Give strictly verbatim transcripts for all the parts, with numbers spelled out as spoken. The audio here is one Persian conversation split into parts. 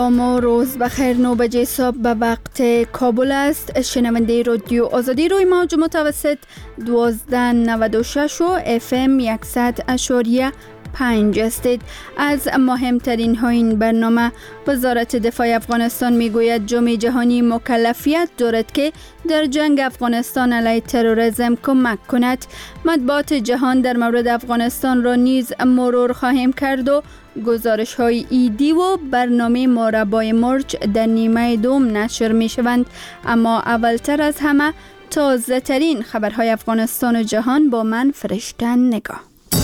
سلام و روز بخیر. نو بجه صبح به وقت کابل است. شنونده رادیو آزادی روی موج متوسط دوازده نود و شش و اف ام صد اشاریه پنج استید. از مهمترین ها این برنامه: وزارت دفاع افغانستان میگوید جامعه جهانی مکلفیت دارد که در جنگ افغانستان علیه تروریسم کمک کند. مطبوعات جهان در مورد افغانستان را نیز مرور خواهیم کرد و گزارش های ایدی و برنامه مربای مرج در نیمه دوم نشر می شوند. اما اولتر از همه تازه ترین خبرهای افغانستان و جهان با من فرشته نگاه.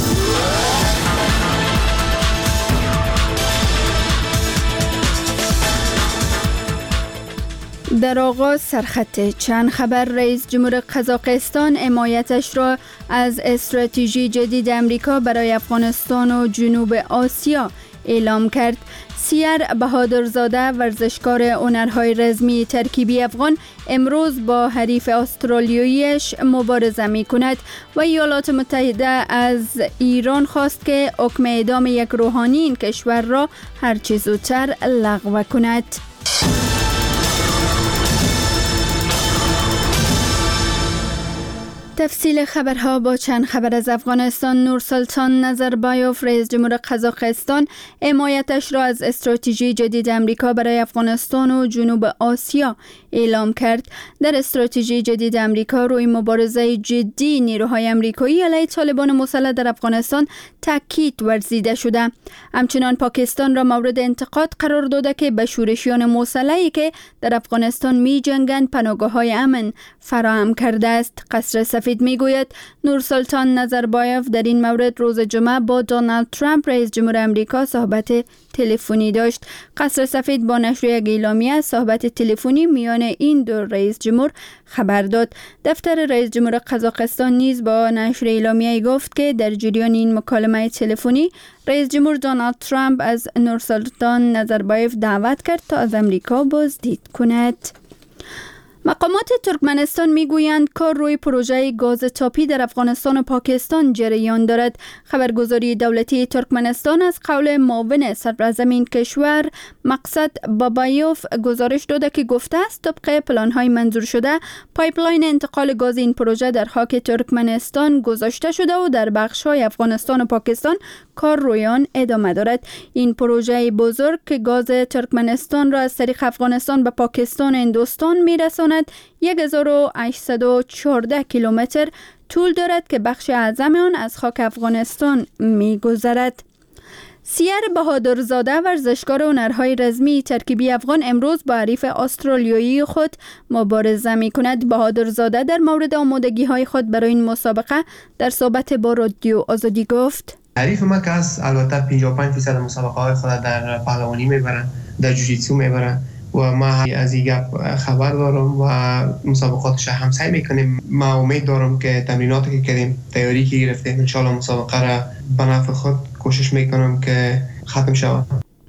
در آغاز سرخط چند خبر: رئیس جمهور قزاقستان حمایتش را از استراتژی جدید امریکا برای افغانستان و جنوب آسیا اعلام کرد. سیر بهادرزاده، ورزشکار هنرهای رزمی ترکیبی افغان، امروز با حریف استرالیاییش مبارزه می کند و ایالات متحده از ایران خواست که حکم اعدام یک روحانی این کشور را هرچه زودتر لغو کند. تفصیل خبرها با چند خبر از افغانستان. نورسلطان نظربایوف، رئیس جمهور قزاقستان، حمایتش را از استراتژی جدید امریکا برای افغانستان و جنوب آسیا اعلام کرد. در استراتژی جدید امریکا روی مبارزه جدی نیروهای امریکایی علیه طالبان مسلح در افغانستان تاکید ورزیده شده. همچنان پاکستان را مورد انتقاد قرار داده که به شورشیان مسلحی که در افغانستان می جنگند پناهگاه‌های امن فراهم کرده است. قصر سفید می گوید نورسلطان نظربایوف در این مورد روز جمعه با دونالد ترامپ رئیس جمهور امریکا صحبت تلفنی داشت. قصر سفید با نشر یک اعلامیه صحبت تلفنی میان این دو رئیس جمهور خبر داد. دفتر رئیس جمهور قزاقستان نیز با نشر اعلامیه گفت که در جریان این مکالمه تلفنی رئیس جمهور دونالد ترامپ از نورسلطان نظربایوف دعوت کرد تا از امریکا بازدید کند. مقامات ترکمنستان میگویند کار روی پروژه گاز تاپی در افغانستان و پاکستان جریان دارد. خبرگزاری دولتی ترکمنستان از قول معاون صدراعظم این کشور مقصد بابایوف گزارش داده که گفته است طبق پلان‌های منظور شده پایپلاین انتقال گاز این پروژه در خاک ترکمنستان گذاشته شده و در بخش‌های افغانستان و پاکستان کار روی آن ادامه دارد. این پروژه بزرگ که گاز ترکمنستان را از طریق افغانستان به پاکستان و هندوستان میرساند یک هزار و هشتصد و چهارده کیلومتر طول دارد که بخش اعظم آن از خاک افغانستان می‌گذرد. سیر بهادرزاده، ورزشکار هنرهای رزمی ترکیبی افغان، امروز با حریف استرالیایی خود مبارزه می کند. بهادرزاده در مورد آمادگی‌های خود برای این مسابقه در صحبت با رادیو آزادی گفت: حریف ما که از البته پنجاه و پنج درصد مسابقه های خود در پهلوانی میبرن، در جوجیتسو میبرن و ما از این گپ خبر دارم و مسابقاتش هم سعی میکنیم. ما امید دارم که تمریناتی که کردیم، تیاری که گرفتیم، ان شاء الله مسابقه را به نفع خود کوشش میکنم که ختم شود.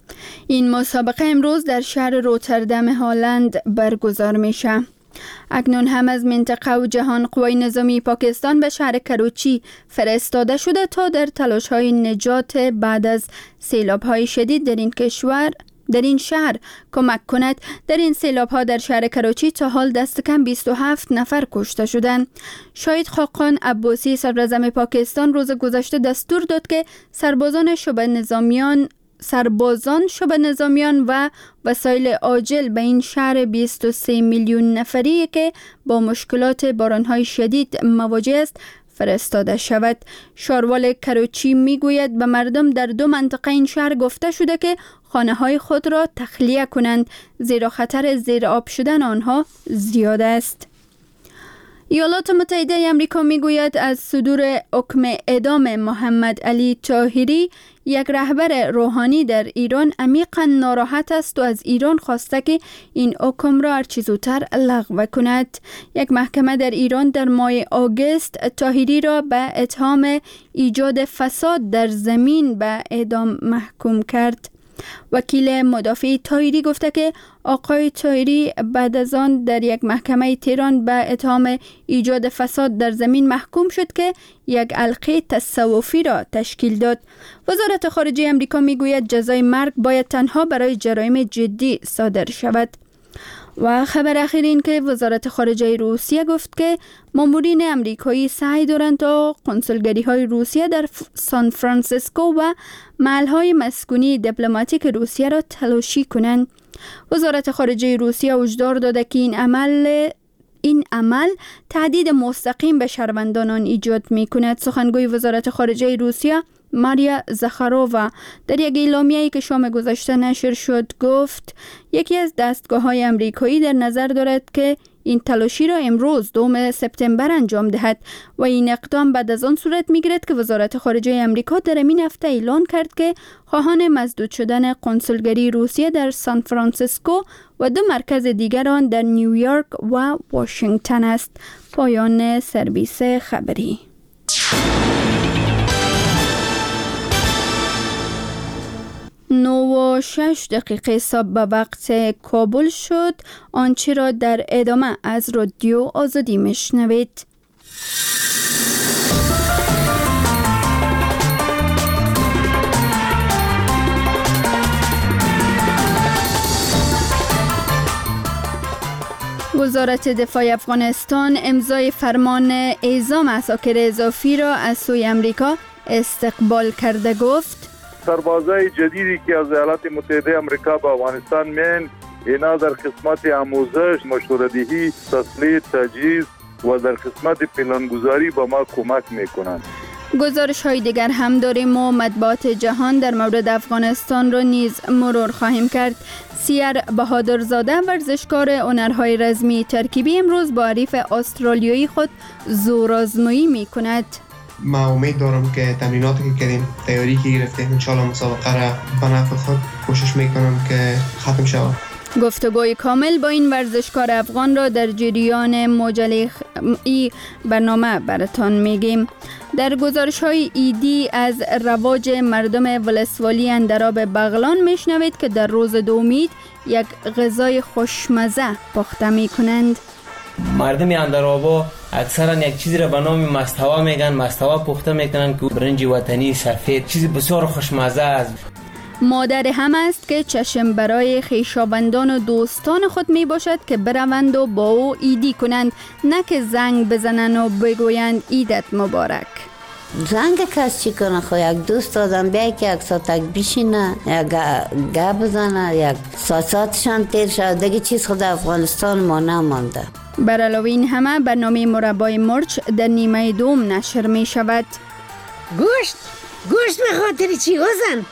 این مسابقه امروز در شهر روتردام هلند برگزار میشه. اکنون هم از منطقه و جهان قوای نظامی پاکستان به شهر کراچی فرستاده شده تا در تلاش‌های نجات بعد از سیلاب‌های شدید در این کشور در این شهر کمک کند. در این سیلاب‌ها در شهر کراچی تا حال دست کم بیست و هفت نفر کشته شدند. شاهد خاقان عباسی، صدراعظم پاکستان، روز گذشته دستور داد که سربازان شبه نظامیان سربازان شبه نظامیان و وسایل عاجل به این شهر بیست و سه میلیون نفری که با مشکلات باران‌های شدید مواجه است فرستاده شود. شاروال کراچی میگوید به مردم در دو منطقه این شهر گفته شده که خانه‌های خود را تخلیه کنند زیرا خطر زیر آب شدن آنها زیاد است. ایالات متحده آمریکا میگوید از صدور حکم اعدام محمد علی طاهری، یک رهبر روحانی در ایران، عمیقاً ناراحت است و از ایران خواسته که این حکم را هرچه زودتر لغو کند. یک محکمه در ایران در ماه آگوست طاهری را به اتهام ایجاد فساد در زمین به اعدام محکوم کرد. وکیل مدافع طاهری گفته که آقای طاهری بعد از آن در یک محکمه تهران به اتهام ایجاد فساد در زمین محکوم شد که یک حلقه تصوفی را تشکیل داد. وزارت خارجه امریکا میگوید جزای مرگ باید تنها برای جرایم جدی صادر شود. و خبر اخیر این که وزارت خارجه روسیه گفت که مامورین امریکایی سعی دارند تا کنسولگری های روسیه در سان فرانسیسکو و محل های مسکونی دیپلماتیک روسیه را تلاشی کنند. وزارت خارجه روسیه هشدار داده که این عمل این عمل تهدید مستقیم به شهروندان آن ایجاد می کند. سخنگوی وزارت خارجه روسیه ماریا زخارووا در یک اعلامیه‌ای که شام گذشته نشر شد گفت یکی از دستگاه‌های امریکایی در نظر دارد که این تلاشی را امروز دوم سپتامبر انجام دهد و این اقدام بعد از آن صورت می‌گیرد که وزارت خارجه امریکا در این هفته اعلان کرد که خواهان مسدود شدن کنسولگری روسیه در سان فرانسیسکو و دو مرکز دیگر آن در نیویورک و واشنگتن است. پایان سرویس خبری. نو و شش دقیقه صبح به وقت کابل شد. آنچه را در ادامه از رادیو آزادی میشنوید. وزارت دفاع افغانستان امضای فرمان اعزام عساکر اضافی را از سوی امریکا استقبال کرده. گفت سربازای جدیدی که از ایالات متحده امریکا به افغانستان میان، اینا در قسمت آموزش، مشوره‌دهی، تسلیح، تجهیز و در قسمت پلانگذاری به ما کمک میکنند. گزارش های دیگر هم داریم و مطبوعات جهان در مورد افغانستان را نیز مرور خواهیم کرد. سیر بهادرزاده ورزشکار هنرهای رزمی ترکیبی امروز با حریف استرالیایی خود زورآزمایی می کند. ما امید دارم که تمریناتی که کردیم، تیاری که گرفتیم، انشالله مسابقه را به نفع خود کوشش میکنم که ختم شود. گفتگوی کامل با این ورزشکار افغان را در جریان مجله ای برنامه براتان میگیم. در گزارش های ایدی از رواج مردم ولسوالی اندراب بغلان میشنوید که در روز دومید یک غذای خوشمزه پخته میکنند. مردم اندرابا اکثرا یک چیزی را به نام مستوا میگن، مستوا پخته میکنن که برنج وطنی سفید، چیزی بسیار خوشمزه است. مادر هم است که چشم برای خویشاوندان و دوستان خود می باشد که بروند و با او عیدی کنند، نه که زنگ بزنند و بگویند عیدت مبارک. زنگ کس چی کنه؟ خو یک دوست آدم بیایی که یک ساعتک بشینه، یک گه بزنه، یک ساعتشان تیر شد، دیگه چیز خود افغانستان ما نمانده. بر علاوه این همه برنامه مربای مرچ در نیمه دوم نشر می شود. گوشت؟ گوشت به خاطر چی وزن؟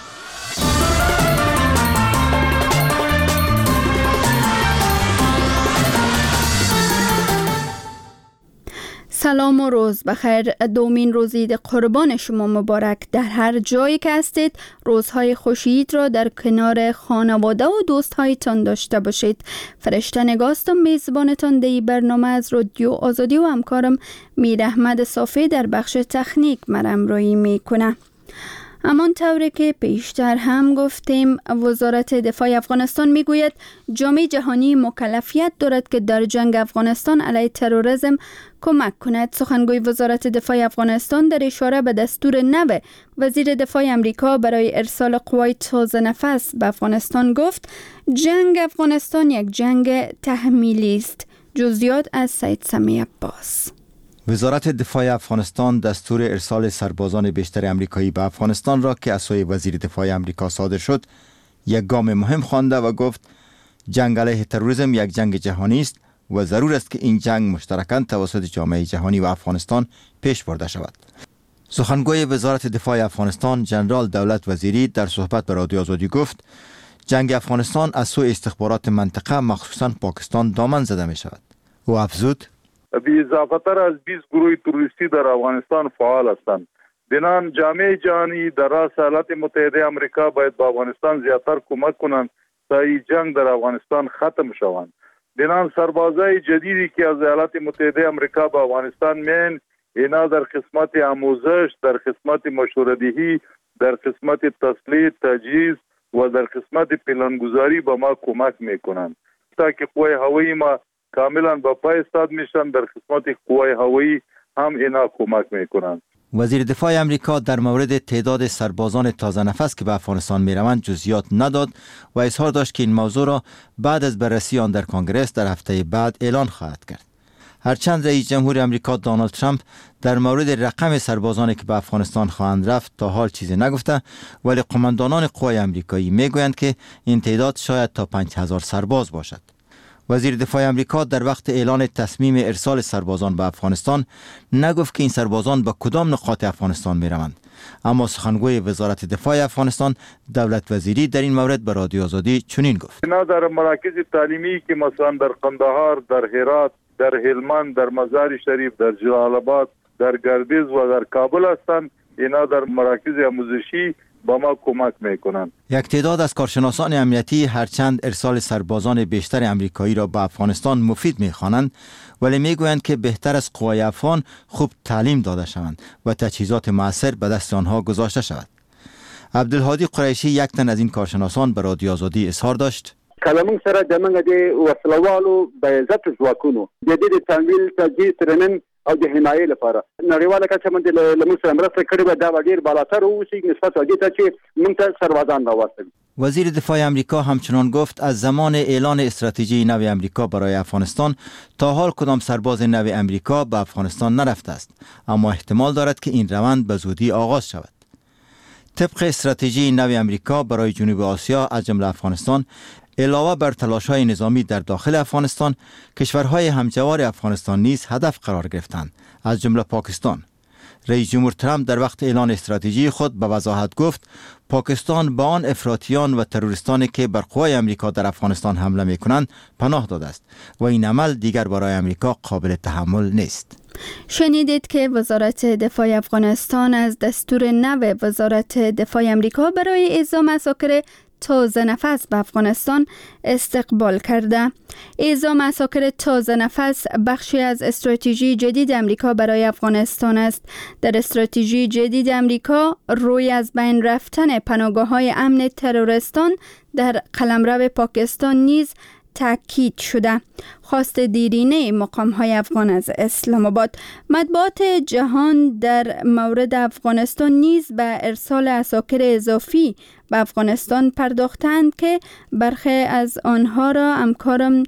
سلام و روز بخیر. دومین روز عید قربان شما مبارک. در هر جایی که هستید روزهای خوش عید را در کنار خانواده و دوستهایتان داشته باشید. فرشته نگاستم میزبانتان در برنامه از رادیو آزادی و همکارم میر احمد صافی در بخش تکنیک مرمرایی میکنه. همان طوری که پیشتر هم گفتیم، وزارت دفاع افغانستان میگوید جامعه جهانی مکلفیت دارد که در جنگ افغانستان علیه تروریسم کمک کند. سخنگوی وزارت دفاع افغانستان در اشاره به دستور نو وزیر دفاع امریکا برای ارسال قوای تازه نفس به افغانستان گفت جنگ افغانستان یک جنگ تحمیلی است. جزئیات از سید سمی عباس. وزارت دفاع افغانستان دستور ارسال سربازان بیشتر امریکایی به افغانستان را که از سوی وزیر دفاع امریکا صادر شد یک گام مهم خوانده و گفت جنگ علیه تروریسم یک جنگ جهانی است و ضرور است که این جنگ مشترکاً توسط جامعه جهانی و افغانستان پیش برده شود. سخنگوی وزارت دفاع افغانستان جنرال دولت وزیری در صحبت با رادیو آزادی گفت جنگ افغانستان از سوی استخبارات منطقه مخصوصاً پاکستان دامن زده می شود. او افزود بی اضافه تر از بیست گروه تروریستی در افغانستان فعال هستند. بنان جامعه جهانی در رأس ایالات متحده امریکا باید به افغانستان زیاتر کمک کنند تا این جنگ در افغانستان ختم شوند. بنان سربازای جدیدی که از ایالات متحده امریکا به افغانستان میان، اینا در قسمت آموزش، در قسمت مشوره‌دهی، در قسمت تسلیح، تجهیز و در قسمت پلانگذاری به ما کمک میکنند تا که قوای هوایی ما کاملا به پای استاد میشن. در قسمت قوای هوایی هم اینا کمک میکنند. وزیر دفاع امریکا در مورد تعداد سربازان تازه نفس که به افغانستان می روند جزئیات نداد و اظهار داشت که این موضوع را بعد از بررسی آن در کنگره در هفته بعد اعلان خواهد کرد. هرچند رئیس جمهور امریکا دونالد ترامپ در مورد رقم سربازانی که به افغانستان خواهند رفت تا حال چیزی نگفته، ولی قماندانان قوای امریکایی میگویند که این تعداد شاید تا پنج هزار سرباز باشد. وزیر دفاع امریکا در وقت اعلان تصمیم ارسال سربازان به افغانستان نگفت که این سربازان به کدام نقاط افغانستان می روند، اما سخنگوی وزارت دفاع افغانستان دولت وزیری در این مورد به رادیو آزادی چنین گفت: اینا در مراکز تعلیمی که مثلا در قندهار، در هرات، در هلمند، در مزار شریف، در جلال آباد، در گردیز و در کابل هستند. اینا در مراکز آموزشی با ما کمک میکنند. یک تعداد از کارشناسان امنیتی هرچند ارسال سربازان بیشتر امریکایی را به افغانستان مفید میخوانند، ولی میگویند که بهتر از قوای افغان خوب تعلیم داده شوند و تجهیزات موثر به دست آنها گذاشته شود. عبدالهادی قریشی یک تن از این کارشناسان به رادیو آزادی اظهار داشت: کلمون سره د منګه د وسلوالو به عزت ځواکونو د دې د تمویل تجهیز ترنن او د حمایې لپاره نړیواله کچه باندې له موږ سره مرسته کړې وه. دا به ډېر بالاتر واوسي نسبت هغې ته چې موږ ته سربازان راواستوي. وزیر دفاع امریکا همچنان گفت از زمان اعلان استراتژی نو امریکا برای افغانستان تا حال کدام سرباز نو امریکا به افغانستان نرفته است، اما احتمال دارد که این روند به زودی آغاز شود. طبق استراتژی نو امریکا برای جنوب آسیا از جمله افغانستان، علاوه بر تلاش‌های نظامی در داخل افغانستان، کشورهای همجوار افغانستان نیز هدف قرار گرفتند، از جمله پاکستان. رئیس جمهور ترامپ در وقت اعلان استراتژی خود به وضاحت گفت پاکستان با آن افراطیان و تروریستانی که بر قوای امریکا در افغانستان حمله می‌کنند پناه داده است و این عمل دیگر برای امریکا قابل تحمل نیست. شنیدید که وزارت دفاع افغانستان از دستور نو وزارت دفاع امریکا برای اعزام عساکر تازه نفس به افغانستان استقبال کرده. اعزام عساکر تازه نفس بخشی از استراتژی جدید امریکا برای افغانستان است. در استراتژی جدید امریکا روی از بین رفتن پناهگاه‌های امن تروریستان در قلمرو پاکستان نیز تاکید شده. خواست دیرینه مقام‌های افغان از اسلام آباد. مطبوعات جهان در مورد افغانستان نیز به ارسال عساکر اضافی به افغانستان پرداختند که برخی از آنها را همکارم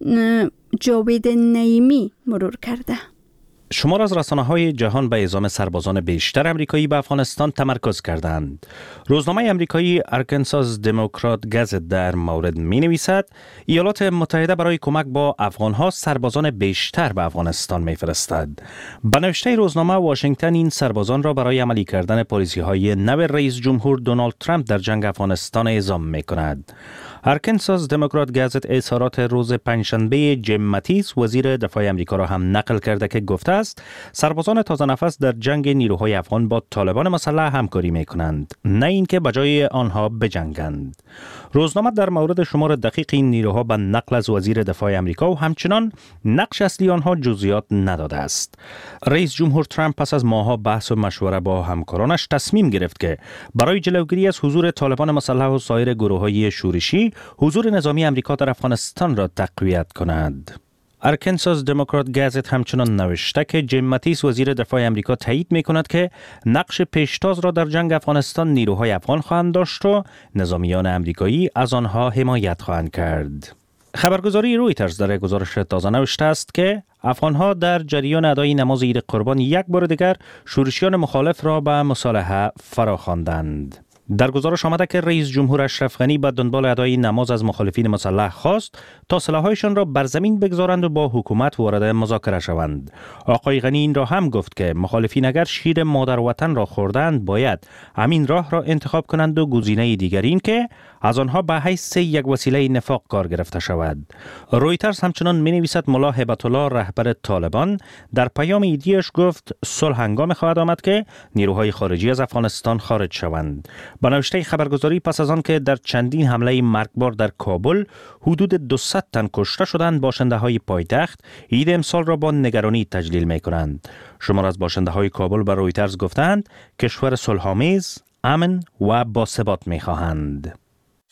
جاوید نعیمی مرور کرده. شمار از رسانه‌های جهان به اعزام سربازان بیشتر امریکایی به افغانستان تمرکز کردند. روزنامه امریکایی آرکانساس دموکرات گزت در مورد می‌نویسد ایالات متحده برای کمک با افغان‌ها سربازان بیشتر به افغانستان می‌فرستد. به نوشته روزنامه واشنگتن این سربازان را برای عملی کردن پالیسی‌های نو رئیس جمهور دونالد ترامپ در جنگ افغانستان اعزام می‌کند. آرکانساس دموکرات گزت اظهارات روز پنجشنبه جیم ماتیس وزیر دفاع امریکا را هم نقل کرده که گفته است سربازان تازه نفس در جنگ نیروهای افغان با طالبان مسلح همکاری می کنند، نه اینکه بجای آنها بجنگند. روزنامه در مورد شمار دقیق این نیروها به نقل از وزیر دفاع امریکا و همچنان نقش اصلی آنها جزئیات نداده است. رئیس جمهور ترامپ پس از ماه‌ها بحث و مشوره با همکارانش تصمیم گرفت که برای جلوگیری از حضور طالبان مسلح و سایر گروه‌های شورشی حضور نظامی امریکا در افغانستان را تقویت کند. آرکانساس دموکرات گزت همچنان نوشته که جیم ماتیس وزیر دفاع امریکا تایید می کند که نقش پیشتاز را در جنگ افغانستان نیروهای افغان خواهند داشت و نظامیان امریکایی از آنها حمایت خواهند کرد. خبرگزاری رویترز در گزارش تازه نوشته است که افغانها در جریان ادای نماز عید قربان یک بار دیگر شورشیان مخالف را به مصالحه فراخواندند. در گزارش آمده که رئیس جمهور اشرف غنی به دنبال ادای نماز از مخالفین مسلح خواست تا سلاح‌هایشان را بر زمین بگذارند و با حکومت وارد مذاکره شوند. آقای غنی این را هم گفت که مخالفین اگر شیر مادر وطن را خوردند باید همین راه را انتخاب کنند و گزینه دیگر این که از آنها به حیث یک وسیله نفاق کار گرفته شود. رویترز همچنان می‌نویسد ملا هیبت الله رهبر طالبان در پیام عیدیش گفت صلح هنگام خواهد آمد که نیروهای خارجی از افغانستان خارج شوند. با نوشته خبرگزاری پس از آن که در چندین حمله مرگبار در کابل حدود دویست تن کشته شدند، باشنده‌های پایتخت عید امسال را با نگرانی تجلیل می‌کنند. شمار از باشنده‌های کابل به رویترز گفتند کشور صلح‌آمیز، امن و باثبات می‌خواهند.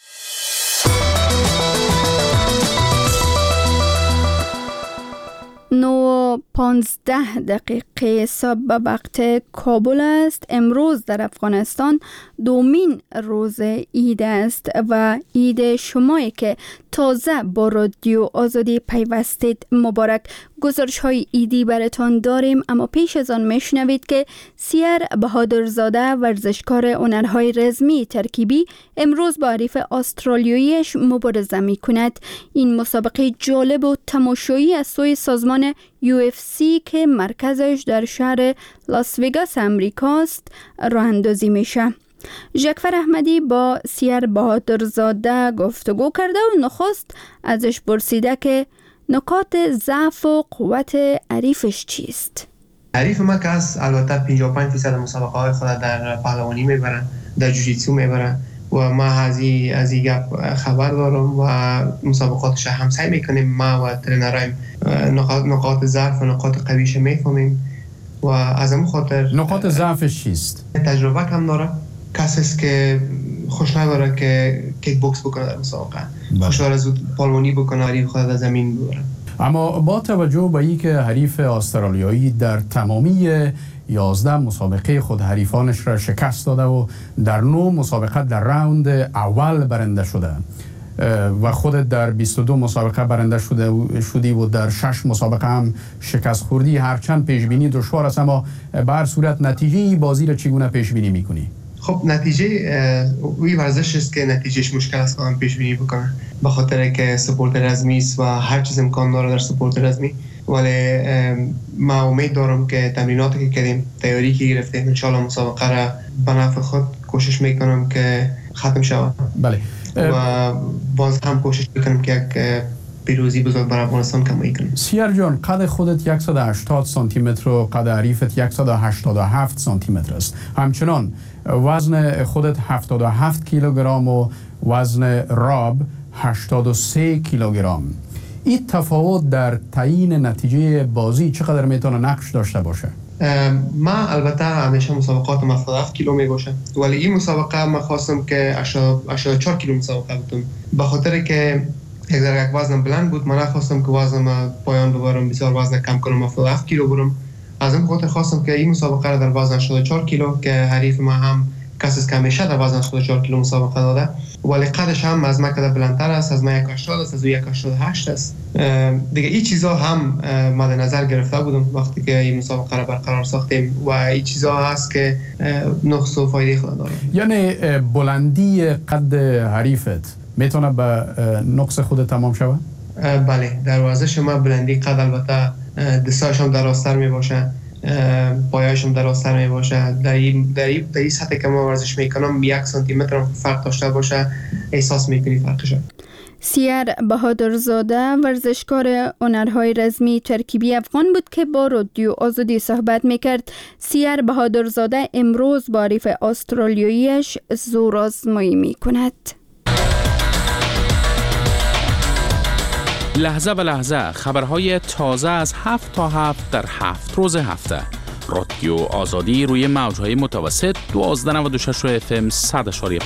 نو پانزده دقیقه صبح به وقت کابل است. امروز در افغانستان دومین روز عید است و عید شمایی که تازه با رادیو آزادی پیوستید مبارک. گزارش های عیدی براتان داریم، اما پیش از آن میشنوید که سیر بهادرزاده ورزشکار هنرهای رزمی ترکیبی امروز با حریف استرالیاییش مبارزه می کند. این مسابقه جالب و تماشایی از سوی سازمان یو اف سی که مرکزش در شهر لاس وگاس امریکاست راه اندازی میشه. ژکفر احمدی با سیر بهادرزاده گفتگو کرده و نخست ازش پرسیده که نکات ضعف و قوت حریفش چیست؟ حریف ما که از البته پنجاه و پنج درصد مسابقه های خود در پهلوانی میبرن، در جوجیتسو میبرن و ما از این از این گپ خبر دارم و مسابقاتش هم سعی میکنیم ما و ترینرایم نقاط نقاط ضعف و نقاط قویش میفهمیم و از اون خاطر نقاط ضعفش چیست؟ تجربه کم داره، کسی است که خوش نداره که کیک بوکس بکنه در مسابقه، خوش داره زود پالمونی بکنه حریف خود از زمین ببره. اما با توجه به اینکه حریف استرالیایی در تمامی یازده مسابقه خود حریفانش را شکست داده و در نه مسابقه در راوند اول برنده شده و خودت در بیست و دو مسابقه برنده شده شدی و در شش مسابقه هم شکست خوردی، هرچند پیش بینی دشوار است، اما به هر صورت نتیجه بازی را چگونه پیش بینی میکنی؟ خب نتیجه وی ورزش است که نتیجهش مشکل است که پیش بینی بکنه، به خاطر که سپورت رزمی است و هر چیز امکان داره در سپورت رزمی. ولی ما امید دارم که تمریناتی که کردیم، تیاری که گرفتیم، ان شاء الله مسابقه را به نفع خود کوشش میکنم که ختم شود. بله. و باز هم کوشش میکنم که یک پیروزی بزرگ برای افغانستان کمایی کنیم. سیر جان، قد خودت صد و هشتاد سانتی متر و قد حریفت صد و هشتاد و هفت سانتی متر است. همچنان وزن خودت هفتاد و هفت کیلوگرم و وزن راب هشتاد و سه کیلوگرم. این تفاوت در تعیین نتیجه بازی چقدر میتونه نقش داشته باشه؟ ما البته همیشه مسابقاتم هفتاد و هفت کیلو می باشه، ولی این مسابقه ما خواستم که هشتاد و چهار کیلو مسابقه بتونم، به خاطر که یک ذره یک وزن بلند بود. من خواستم که وزنم پایان ببرم، بسیار وزن کم کنم، هفتاد و هفت کیلو برم. از این خاطر خواستم که این مسابقه را در وزن هشتاد و چهار کیلو که حریف ما هم کسی که همیشه در وزن هشتاد و چهار کیلو مسابقه داده، ولی قدش هم از ما کده بلندتر است، از ما یک و هشتاد است، از او یک و هشتاد و هشت است. دیگه این چیزا هم مد نظر گرفته بودم وقتی که این مسابقه را برقرار ساختیم و این چیزا هست که نقص و فایده خود داره. یعنی بلندی قد حریفت میتونه به نقص خود تمام شود؟ بله، در ورزش ما بلندی قد البته دستایش هم درازتر می باشه، پایه‌اش هم درازتر می باشه. در این در این در این سطح که ما ورزش میکنم یک سانتی متر هم فرق داشته باشه احساس میکنی فرقش. سیر بهادرزاده ورزشکار هنرهای رزمی ترکیبی افغان بود که با رادیو آزادی صحبت میکرد. سیر بهادرزاده امروز با حریف استرالیاییش زور آزمایی میکند. لحظه به لحظه خبرهای تازه از هفت تا هفت در هفت روز هفته. رادیو آزادی روی موجهای متوسط دوازده نود و شش اف ام صد و پنج.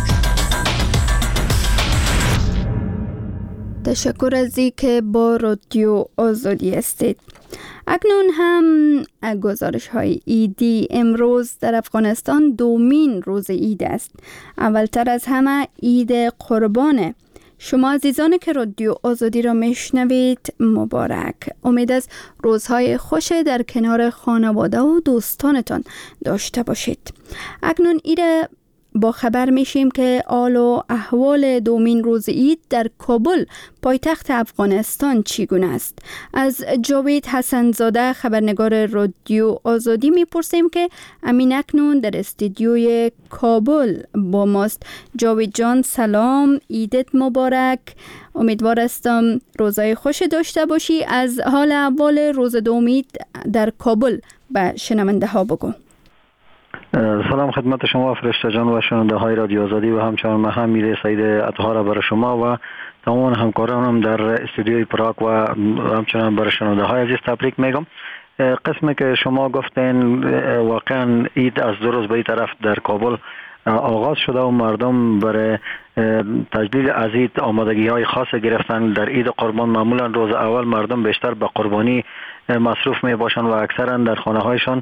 تشکر از اینکه با رادیو آزادی هستید. اکنون هم گزارش های عیدی. امروز در افغانستان دومین روز عید است. اولتر از همه عید قربانه. شما عزیزانی که رادیو آزادی را میشنوید مبارک. امید است روزهای خوش در کنار خانواده و دوستانتان داشته باشید. اکنون ایره با خبر میشیم که حال و احوال دومین روز عید در کابل پایتخت افغانستان چگونه است. از جاوید حسنزاده خبرنگار رادیو آزادی میپرسیم که امین اکنون در استودیوی کابل با ماست. جاوید جان سلام، عیدت مبارک. امیدوار هستم روزای خوش داشته باشی. از حال احوال روز دوم در کابل به شنونده ها بگو. سلام خدمت شما فرشته جان و شنونده های رادیو آزادی و همچنان من هم میره سعید اطهار برای شما و تمام همکارانم در استودیوی پراگ و همچنان برای شنونده های عزیز تبریک میگم. قسمی که شما گفتین واقعا عید از دو روز به این طرف در کابل آغاز شده و مردم برای تجلیل از عید آمادگی های خاص گرفتن. در عید قربان معمولا روز اول مردم بیشتر به قربانی مصروف می باشند و اکثرا در خانه هایشان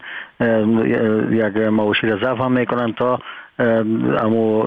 یک مواشی را ذبح هم میکنن تا امو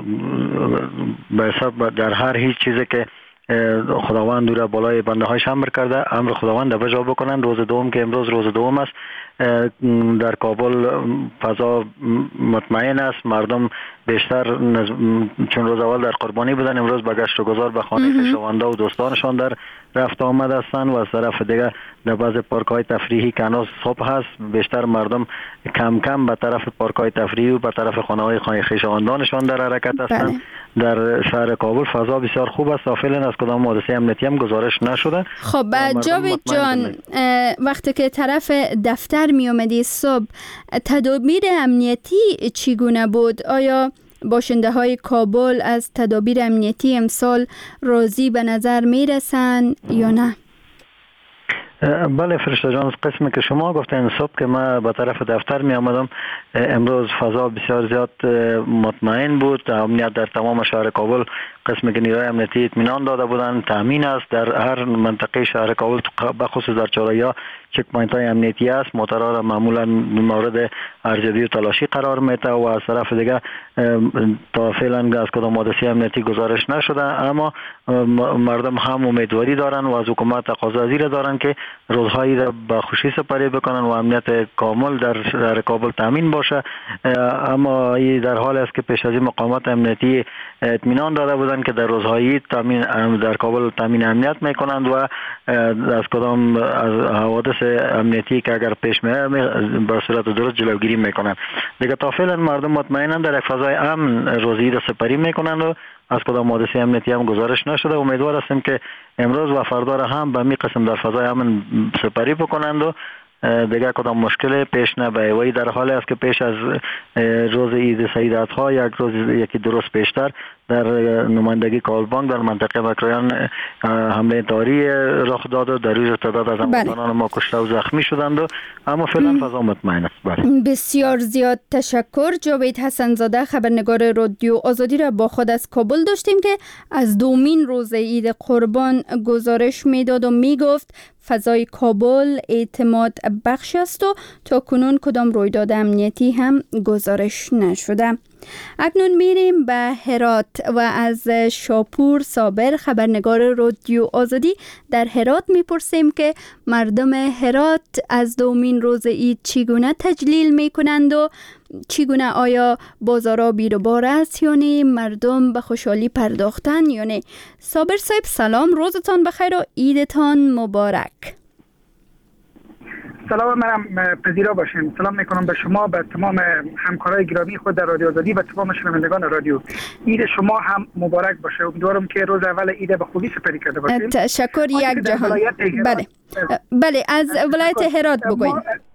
به حساب در هر هیچ چیزی که خداوند او را بالای بنده هایش امر کرده امر خداوند را بجا بکنن. روز دوم که امروز روز دوم است، در کابل فضا مطمئن است. مردم بیشتر چون روز اول در قربانی بودن، امروز به گشت و گذار به خانه خویشاوند و دوستانشان در رفت آمد هستند و از طرف دیگه در بعض پارک های تفریحی که هنوز صبح هست، بیشتر مردم کم کم به طرف پارک های تفریحی و به طرف خانه های خویشاوندانشان در حرکت هستند. در شهر کابل فضا بسیار خوب است. فعلا از کدام حادثه امنیتی هم گزارش نشده. خب جاوید جان، وقتی که طرف دفتر می آمدی صبح، تدابیر امنیتی چگونه بود؟ آیا باشنده های کابل از تدابیر امنیتی امسال راضی به نظر می رسند یا نه؟ بله فرشته جان، قسمی که شما گفتین صبح که ما به طرف دفتر می آمدم، امروز فضا بسیار زیاد مطمئن بود. امنیت در تمام شهر کابل، قسمی که نیروی امنیتی اطمینان داده بودند، تامین است. در هر منطقه شهر کابل بخصوص در چاله‌ها چک پوینت های امنیتی است. موترها را معمولا مورد ارزیابی و تلاشی قرار میده و از طرف دیگه تا فعلا از کدام حادثه امنیتی گزارش نشده، اما مردم هم امیدواری دارن و از حکومت تقاضا را دارن که روزهایی را به خوشی سپری بکنن و امنیت کامل در شهر کابل تامین باشه. اما این در حال است که پیش از این مقامات امنیتی اطمینان داده بودند که در روزهای تامین در کابل تامین امنیت میکنند و از کدام از حوادث امنیتی که اگر پیش میاد به صورت درست جلوگیری میکنند. دیگه تا فعلا مردم مطمئنند در یک فضای امن روزی را سپری میکنند و از کدام حادثه امنیتی هم گزارش نشده. امیدوار هستیم که امروز و فردا را هم به می قسم در فضای امن سپری بکنند و دیگه کدام مشکل پیش نباید. و در حالی است که پیش از روز عید سعید اضحی یک روز یکی درست پیشتر در نمایندگی کالبانگ در منطقه مکرایان حمله داری رخ داد و در روز تعداد از هموطنان ما کشته و زخمی شدند و اما فعلا فضا مطمئن است. بله. بسیار زیاد تشکر. جاوید حسن زاده، خبرنگار رادیو آزادی را با خود از کابل داشتیم که از دومین روز عید قربان گزارش میداد و میگفت فضای کابل اعتماد بخش است و تا کنون کدام رویداد امنیتی هم گزارش نشده. اکنون میریم به هرات و از شاپور صابر، خبرنگار رادیو آزادی در هرات میپرسیم که مردم هرات از دومین روز عید چگونه تجلیل میکنند و چگونه، آیا بازارها بیر و بار است یا نه، مردم به خوشحالی پرداختن یا نه؟ صابر صاحب سلام، روزتان بخیر و عیدتان مبارک. سلام منم پذیرا باشین. سلام میکنم به شما، به تمام همکارای گرامی خود در رادیو آزادی و تمام شنوندگان رادیو. عید شما هم مبارک باشه. امیدوارم که روز اول عید به خوبی سپری کرده باشین. تشکر. یک جهان. بله بله از ولایت هرات بگوین.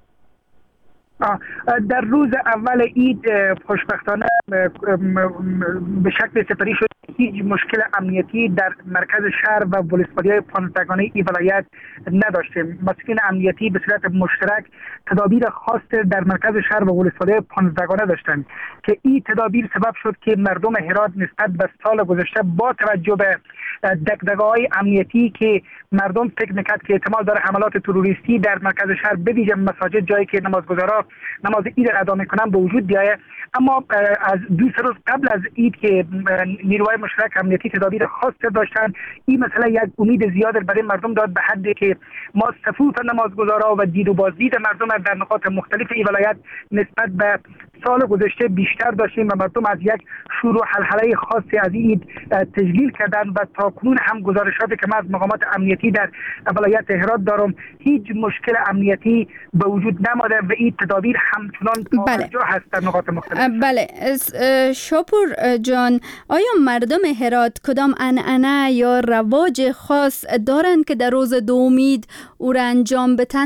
در روز اول عید خوشبختانه به شکل سپری شد. هیچ مشکل امنیتی در مرکز شهر و ولسوالی‌های پانزدهگانه این ولایت نداشتیم. مسئولین امنیتی به صورت مشترک تدابیر خاص در مرکز شهر و ولسوالی‌های پانزدهگانه داشتند که این تدابیر سبب شد که مردم هرات نسبت به سال گذشته با توجه به دغدغه‌های امنیتی که مردم فکر میکرد که احتمال داره حملات تروریستی در مرکز شهر به ویژه مساجد، جایی که نمازگزارا نماز عید ادا میکنن، به وجود بیاید. اما از دو سه روز قبل از عید که نیروهای مشترک امنیتی تدابیر خاص داشتن، این مسئله یک امید زیاد برای مردم داد به حدی که ما صفوف نمازگزارا و دید و بازدید مردم در نقاط مختلف این ولایت نسبت به سال گذشته بیشتر داشتیم و مردم از یک شور و حلحله خاصی از عید تجلیل کردن و تا کنون هم گزارشاتی که من از مقامات امنیتی در ولایت هرات دارم، هیچ مشکل امنیتی به وجود نماده و این تدابیر همچنان توجه هست در نقاط مختلف. بله شاپور جان، آیا مردم هرات کدام عنعنه یا رواج خاص دارند که در روز دومید او را انجام بدن؟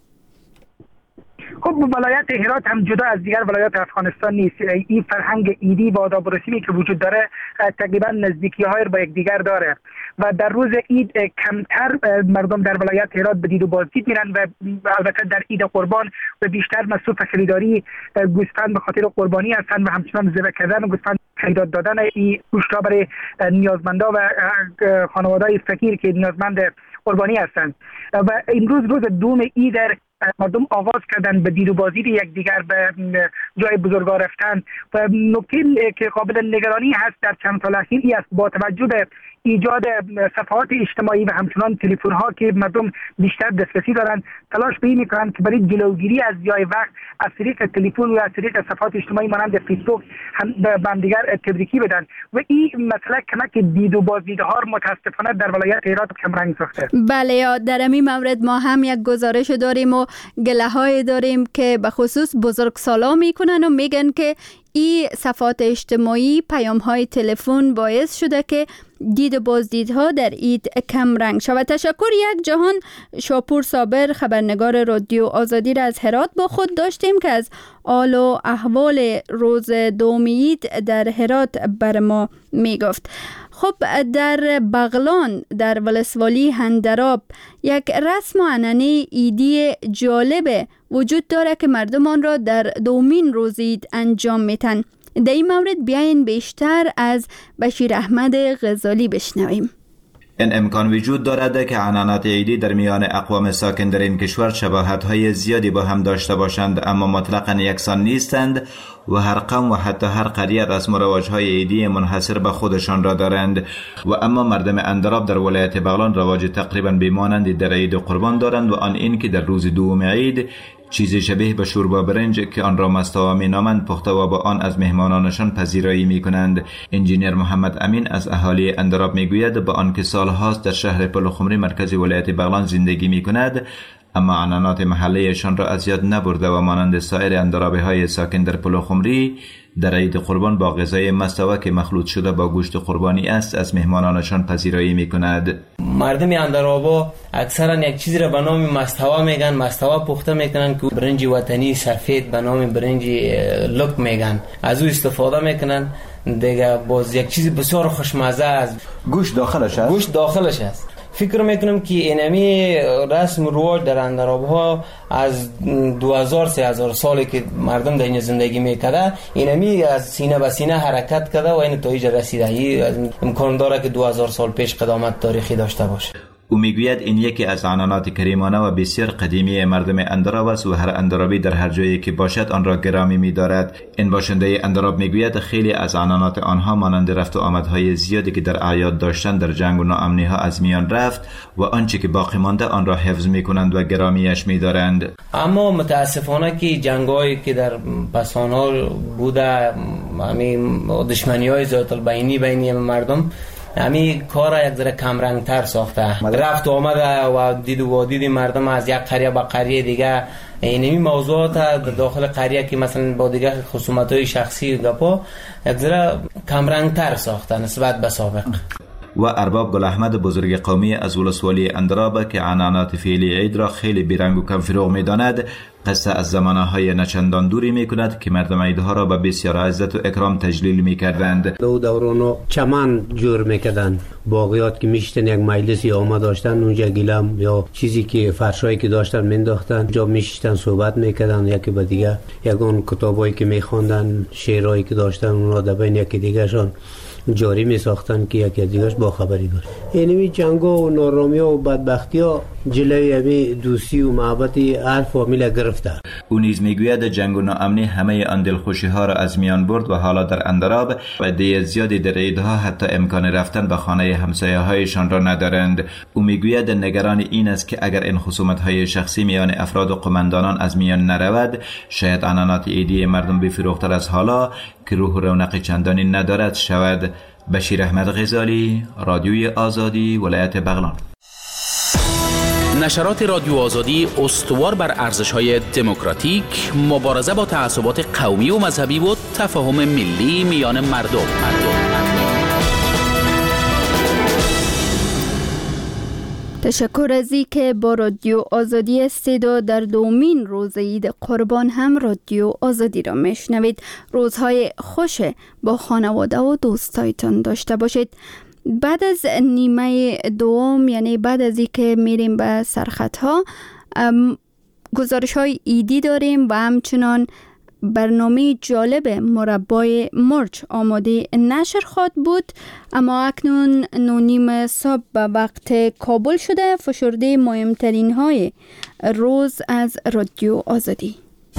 خب ولایت هرات هم جدا از دیگر ولایات افغانستان نیست. این فرهنگ عیدی و آداب و رسمی که وجود داره تقریبا نزدیکی های با یکدیگر داره و در روز عید کمتر مردم در ولایت هرات به دید و بازدید میرن و البته در عید قربان و بیشتر مصروف خریداری گوسفند به خاطر قربانی هستند و همچنان ذبح کردن گوسفند خریدار دادن این گوشت‌ها برای نیازمندان و خانواده‌های فقیر که نیازمند قربانی هستند. و امروز روز دوم عید مردم آغاز کردن به دید و بازدید یکدیگر به جای بزرگا رفتن و نکته که قابل نگرانی هست در چند سال اخیر است با توجه به ایجاد صفحات اجتماعی و همچنان تلفن ها که مردم بیشتر دسترسی دارند تلاش به این میکنند که برای جلوگیری از ضیاع وقت از طریق تلفن و از طریق صفحات اجتماعی مانند فیسبوک هم به همدیگر تبریکی بدن و این مسئله کمک دید و بازدیدها را متاسفانه در ولایت هرات کمرنگ ساخته. بله، در این مورد ما هم یک گزارش داریم و گله های داریم که به خصوص بزرگسالا میکنن و میگن که این صفحات اجتماعی پیام های تلفن باعث شده که دید و بازدیدها در عید کم رنگ شود. تشکر. یک جهان شاپور صابر خبرنگار رادیو آزادی را از هرات با خود داشتیم که از حال و احوال روز دوم عید در هرات بر ما می گفت. خب در بغلان در ولسوالی هندراب یک رسم و عنعنه عیدی جالب وجود داره که مردم آن را در دومین روز عید انجام میتن. در این مورد بیاین بیشتر از بشیر احمد غزالی بشنویم. این امکان وجود دارد که عنعنات عیدی در میان اقوام ساکن در این کشور شباهت‌های زیادی با هم داشته باشند، اما مطلقاً یکسان نیستند و هر قوم و حتی هر قریه رسم و رواج‌های عیدی منحصر به خودشان را دارند. و اما مردم اندراب در ولایت بغلان رواج تقریباً بیمانندی در عید قربان دارند و آن این که در روز دوم عید چیزی شبیه به شوربا برنج که آن را مستوا می نامند پخته و با آن از مهمانانشان پذیرایی می کنند. انجینیر محمد امین از اهالی اندراب می گوید با آنکه سالهاست در شهر پلخمری مرکز ولایت بغلان زندگی می کند، اما عنعنات محلیشان را از یاد نبرده و مانند سایر اندرابی های ساکن در پلخمری در عید قربان با غذای مستوا که مخلوط شده با گوشت قربانی است از مهمانانشان پذیرایی می کند. مردم اندرابا اکثرا یک چیزی را به نام مستوا میگن، مستوا پخته میکنن که برنج وطنی سفید به نام برنج لک میگن، از او استفاده میکنن دیگه. باز یک چیزی بسیار خوشمزه از گوشت داخلش است. گوشت داخلش است. فکر میکنم که اینمی رسم رواج در اندراب ها از دو هزار سه هزار سالی که مردم در این زندگی میکرده اینمی از سینه به سینه حرکت کرده و این تا اینجا رسیده. این امکان داره که دو هزار سال پیش قدامت تاریخی داشته باشه. او میگوید این یکی از عنعنات کریمانه و بسیار قدیمی مردم اندراب است و هر اندرابی در هر جایی که باشد آن را گرامی می‌دارد. این باشنده اندراب میگوید خیلی از عنعنات آنها مانند رفت و آمدهای زیادی که در اعیاد داشتند در جنگ و ناامنی‌ها از میان رفت و آنچه که باقی مانده آن را حفظ می‌کنند و گرامیش می‌دارند. اما متاسفانه که جنگایی که در پسان‌ها بوده، همین دشمنی‌های ذات البینی بین مردم همین کار یک ذره کم رنگ تر ساخته. رفت و آمده و دید و بازدید مردم از یک قریه به قریه دیگه اینمی موضوعات داخل قریه که مثلا با دیگه خصومت‌های شخصی گپا یک ذره کم رنگ تر ساخته نسبت به سابق. و ارباب گل احمد بزرگ قومی از ولسوالی اندراب که عنعنات فعلی عید را خیلی بیرنگ و کم فروغ می‌داند، قصه از زمانه‌های نچندان دوری می‌کند که مردم عیدها را به بسیار عزت و اکرام تجلیل می‌کردند. دو دورانو چمن جور می‌کردند، باغیات که میشتن یک مجلسی آمد داشتن اونجا گیلم یا چیزی که فرشایی که داشتن مینداختن جا میشتن صحبت می‌کردن یکی با دیگه، یگان کتابایی که می‌خواندن شعرهایی که داشتن اونها در بین یکی دیگه‌شان جاری می ساختن که یکی دیگرش با خبری باشه. اینمی جنگا و نارامی و بدبختی ها جلوی همی دوستی و محبتی هر فامیل گرفته. او نیز میگوید جنگ و ناامنی همه آن دلخوشی ها را از میان برد و حالا در اندراب و عده زیادی در عیدها حتی امکان رفتن به خانه همسایه هایشان را ندارند. او میگوید نگران این است که اگر این خصومت های شخصی میان افراد و قماندانان از میان نرود، شاید عنعنات عیدی مردم بفروختر از حالا که روح و رونق چندانی ندارد شود. بشیر احمد غزالی، رادیوی آزادی، ولایت بغلان. نشرات رادیو آزادی استوار بر ارزش‌های دموکراتیک، مبارزه با تعصبات قومی و مذهبی و تفاهم ملی میان مردم. مردم. تشکر از این که با رادیو آزادی استید و در دومین روز عید قربان هم رادیو آزادی را میشنوید. روزهای خوش با خانواده و دوستایتان داشته باشید. بعد از نیمه دوم، یعنی بعد از این که میریم به سرخط ها، گزارش های ایدی داریم و همچنان برنامه جالب مربای مرچ آماده نشر خواهد بود. اما اکنون نونیم صبح به وقت کابل شده. فشرده مهمترین های روز از رادیو آزادی.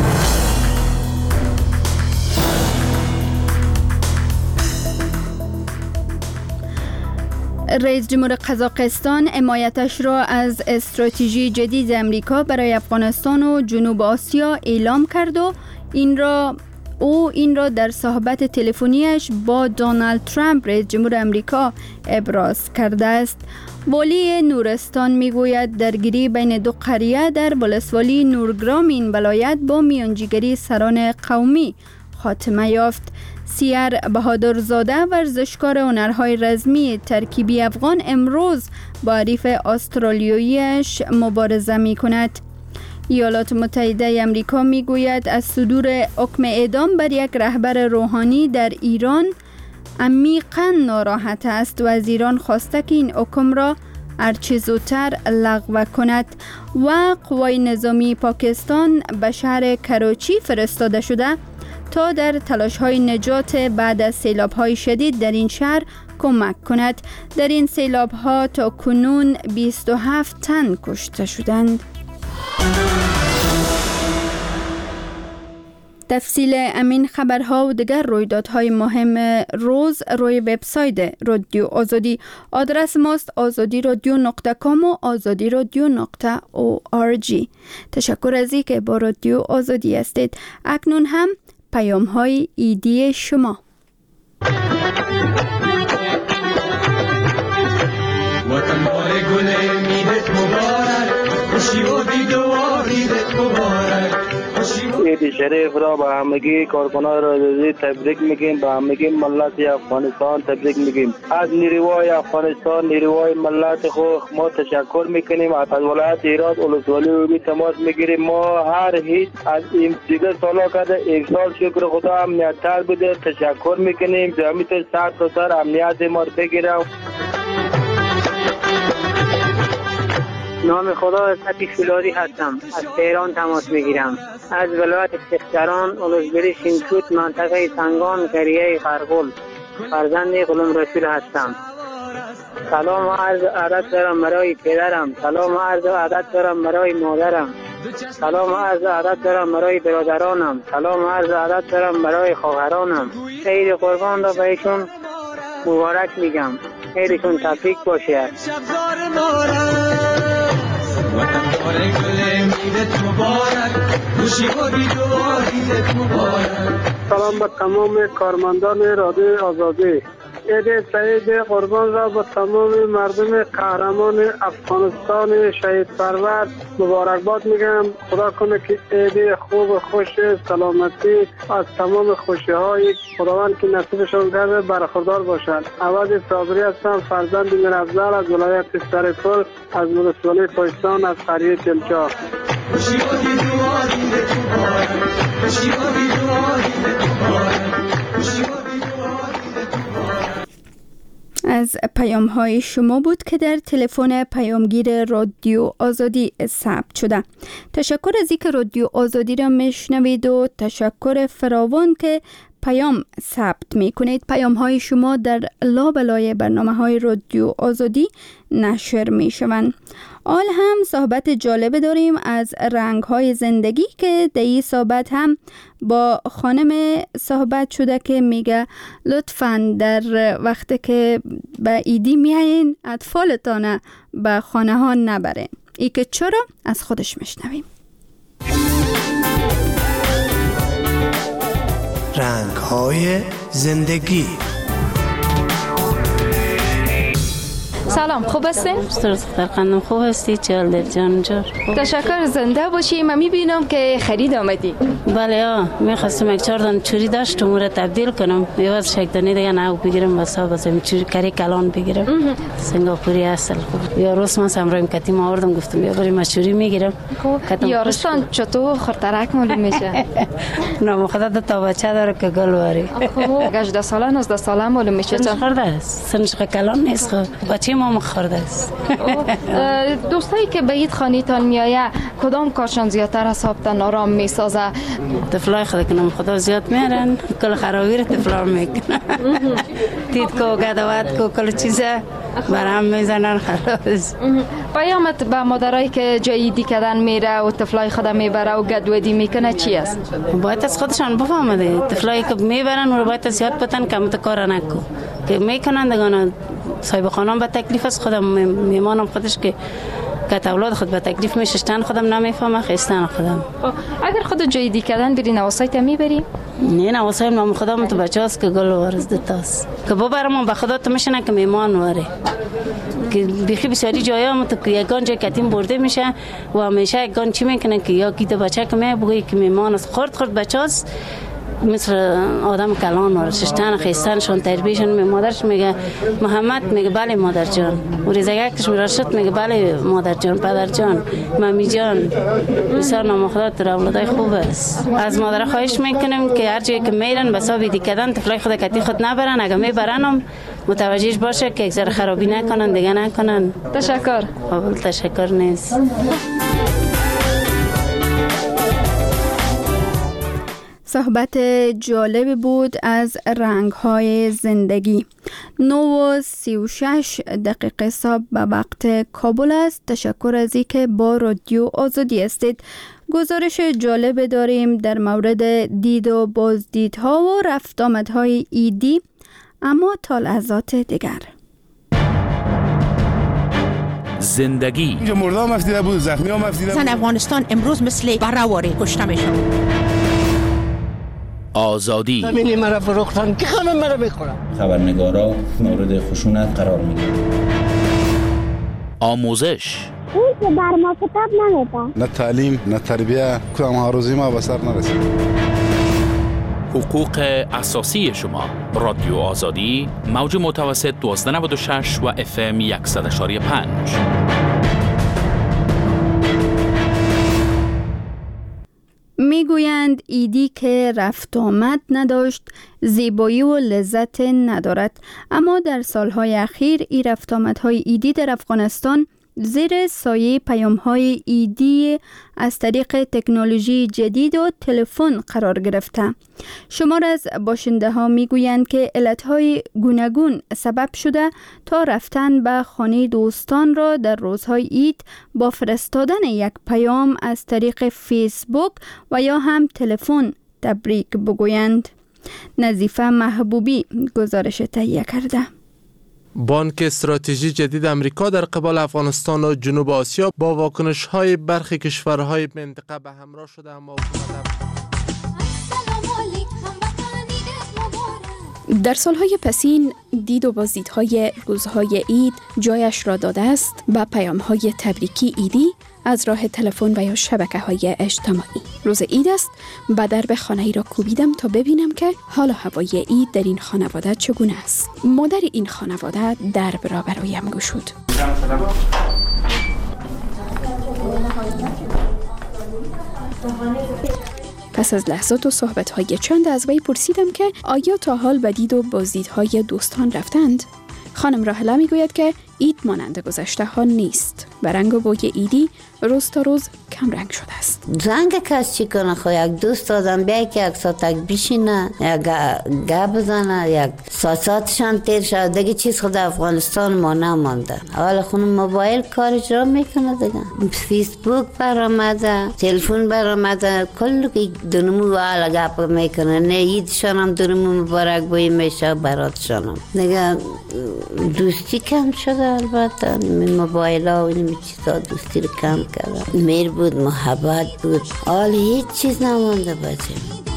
رئیس جمهور قزاقستان حمایتش را از استراتژی جدید امریکا برای افغانستان و جنوب آسیا اعلام کرد و این را او این را در صحبت تلفنیش با دونالد ترامپ رئیس جمهور امریکا ابراز کرده است. والی نورستان میگوید درگیری بین دو قریه در ولسوالی نورگرام این ولایت با میانجیگری سران قومی خاتمه یافت. سیر بهادرزاده ورزشکار هنرهای رزمی ترکیبی افغان امروز با حریف استرالیاییش مبارزه می کند. ایالات متحده امریکا می گوید از صدور حکم اعدام بر یک رهبر روحانی در ایران عمیقاً ناراحت است و از ایران خواسته که این حکم را هرچه زودتر لغو کند. و قوای نظامی پاکستان به شهر کراچی فرستاده شده تا در تلاش‌های نجات بعد از سیلاب‌های شدید در این شهر کمک کند. در این سیلاب‌ها تا کنون بیست و هفت تن کشته شدند. تفصیل امین خبرها و دیگر رویدادهای مهم روز روی وبسایت رادیو آزادی. آدرس ماست آزادی رادیو نقطه کام و آزادی رادیو نقطه او آر جی. تشکر از اینکه با رادیو آزادی هستید. اکنون هم پیام های ایدی شما. وطن بار گل میدت مبارک، خوشی و بیدوار عیدت مبارک. عید شریف را به همگی کارکنان رادیو تبریک میگیم، به همگی ملت افغانستان تبریک میگیم. از نیروهای افغانستان، نیروهای ملت خود ما تشکر میکنیم. از ولایت هرات ولسوالی رومی تماس میگیریم. ما هر هیچ از این دیگر سالا کرده یک سال شکر خدا امنیت تر بوده. تشکر میکنیم زمین سر تا سر امنیت ما رو بگیرم. نام خدا سطی فولادی هستم. از تهران تماس میگیرم. از ولایت سختران ولسوالی شینکوت منطقه سنگان کریه خرگل فرزند غلام رسول هستم. سلام و عرض ادب دارم برای پدرم. سلام و عرض ادب دارم برای مادرم. سلام و عرض ادب دارم برای برادرانم. سلام و عرض ادب دارم برای خواهرانم. عید قربان را بهشون مبارک میگم. عیدشون تبریک باشه. وطن بار گل میدت مبارک، خوشی و بیدوار عیدت مبارک. سلام به تمام کارمندان رادیو آزادی. عید سعید قربان را به تمام مردم قهرمان افغانستان شهید پرور مبارکباد میگم. خدا کنه که عید خوب و خوش سلامتی از تمام خوشی های خداوند که نصیبشان کرده برخوردار باشند. عوض صابری هستم، فرزند میرافضل از ولایت سرپل از ولسوالی کوهستان از قریه تلچا. خوشی و بیدوار عیدت مبارک، خوشی و بیدوار عیدت مبارک، خوشی و بیدوار. از پیام های شما بود که در تلفن پیامگیر رادیو آزادی ثبت شده. تشکر از اینکه رادیو آزادی را میشنوید و تشکر فراوان که پیام ثبت می کنید. پیام های شما در لابلای برنامه های رادیو آزادی نشر می شوند. آل هم صحبت جالب داریم از رنگ های زندگی که در این صحبت هم با خانم صحبت شده که میگه لطفاً در وقتی که به ایدی میایین اطفالتان به خانه ها نبرین. ای که چرا از خودش میشنویم. رنگ های زندگی. سلام، خوب هستین؟ دختر قندم خوب هستی؟ چال در جان جار. تشکر، زنده باشی. من میبینم که خرید آمدی. بله ها، میخواستم یک چهار دانه چوری داشت تو مورد تبدیل کنم. میواز شک دانه دیگه نو بگیرم واسه واسه چوری کاری کلان بگیرم. سنگاپوری اصل خوب. یا روز من سمرایم کتیم آوردم گفتم بیا بریم مشوری میگیرم. یا رستان چطور خورترک معلوم میشه؟ نه خدا دو تا بچه داره که گل واری. هجده ساله نوزده ساله معلوم میشه. چه خورده است؟ سنش کلان نیست خب. بچه ما تمام خورده است. دوستایی که به عید خانیتان میآیه کدام کارشان زیادتر حسابتان آرام میسازه؟ طفلای خود کنم خدا زیاد میارن کل خرابی رو طفلا میکنن تید کو گدوات کو کل چیزه برام میزنن خلاص. پیامت به مادرایی که جای عیدی کردن میره و طفلای خود میبره و گدودی میکنه چی است؟ باید از خودشان بفهمده طفلایی که میبرن و باید از یاد بتن که مت کار نکو که میکنن دگانا صاحب خانم به تکلیف از خودم میمانم خودش که که اولاد خود به تکلیف میششتن خودم نمیفهمم خستن خودم. اگر خود جایدی کردن بری نواسایت میبری؟ نه نواسای من خودم تو بچه‌است که گل وارز دتاست که ببرم به خدا تو میشنه که میمان واره که بخی بسیاری جایا هم تو یگان جای کتیم برده میشه و همیشه یگان چی میکنه که یا گیت بچه که می بگویی که میمان است خورد خورد بچه‌است مثل آدم کلان و ششتن خیستنشون تربیشون می مادرش میگه محمد میگه بله مادر جان و ریزگکش میرشد میگه بله مادر جان پدر جان مامی جان بسیار نامخدار در اولادای خوب است. از مادر خواهش میکنیم که هر جایی که میرن بسا بیدی کردن طفلای خود کتی خود نبرن اگه میبرن هم متوجهش باشه که اکثر خرابی نکنن دیگه نکنن. تشکر. قابل تشکر نیست. صحبت جالب بود از رنگ‌های زندگی. نه و سی و شش دقیقه صبح به وقت کابل است. تشکر از اینکه با رادیو آزادی هستید. گزارش جالب داریم در مورد دید و بازدیدها و رفت آمدهای عیدی، اما تا لحظات دیگر. زندگی اینجا مرده هم افدیده بود، زخمی هم افدیده بود. زن افغانستان امروز مثل براواری کشته میشن. آزادی زمینی مرا فروختن که خانم مرا بخورم. خبرنگارا مورد خشونت قرار میگیرن. آموزش اون که بر ما کتاب نمیده. نه تعلیم نه تربیه کدام ها روزی ما به سر نرسید. حقوق اساسی شما. رادیو آزادی موج متوسط دوازده نود و شش و اف ام صد و پنج. میگویند عیدی که رفت آمد نداشت زیبایی و لذت ندارد، اما در سالهای اخیر این رفت آمدهای عیدی در افغانستان زیر سایه پیام‌های عیدی از طریق تکنولوژی جدید و تلفن قرار گرفته. شمار از باشنده ها میگویند که علتهای گوناگون سبب شده تا رفتن به خانه دوستان را در روزهای عید با فرستادن یک پیام از طریق فیسبوک و یا هم تلفن تبریک بگویند. نظیفه محبوبی گزارش تهیه کرده. بانک استراتژی جدید امریکا در قبال افغانستان و جنوب آسیا با واکنش‌های برخی کشورهای منطقه به همراه شده، اما در سالهای پسین دید و بازدیدهای روزهای عید جایش را داده است به پیام‌های تبریکی عیدی از راه تلفن و یا شبکه‌های اجتماعی. روز عید است، به درب خانه‌ای را کوبیدم تا ببینم که حال و هوای عید در این خانواده چگونه است. مادر این خانواده درب را برایم گشود. پس از لحظات و صحبت‌های چند از وی پرسیدم که آیا تا حال به دید و بازدیدهای دوستان رفتند؟ خانم راهله میگوید که عید مانند گذشته ها نیست و رنگ و بوی عیدی روز تا روز کم رنگ شده است. زنگ کس چی کنه خو یک دوست آدم بیای که یک ساعت بشینه یک گپ بزنه یک ساعتشان تیر شد دیگه چیز خود افغانستان ما نمانده. حالا خون موبایل کار اجرا میکنه دیگه، فیسبوک برآمده، تلفن برآمده، کل دنمو حالا گپ میکنه. نه عیدشان هم دنمو مبارک بایی میشه براتشان هم دیگه. دوستی کم شده البته، موبایل ها و این چیزا دوستی رو کم کرده. میر بود، محبت بود، حال هیچ چیز نمانده بچه.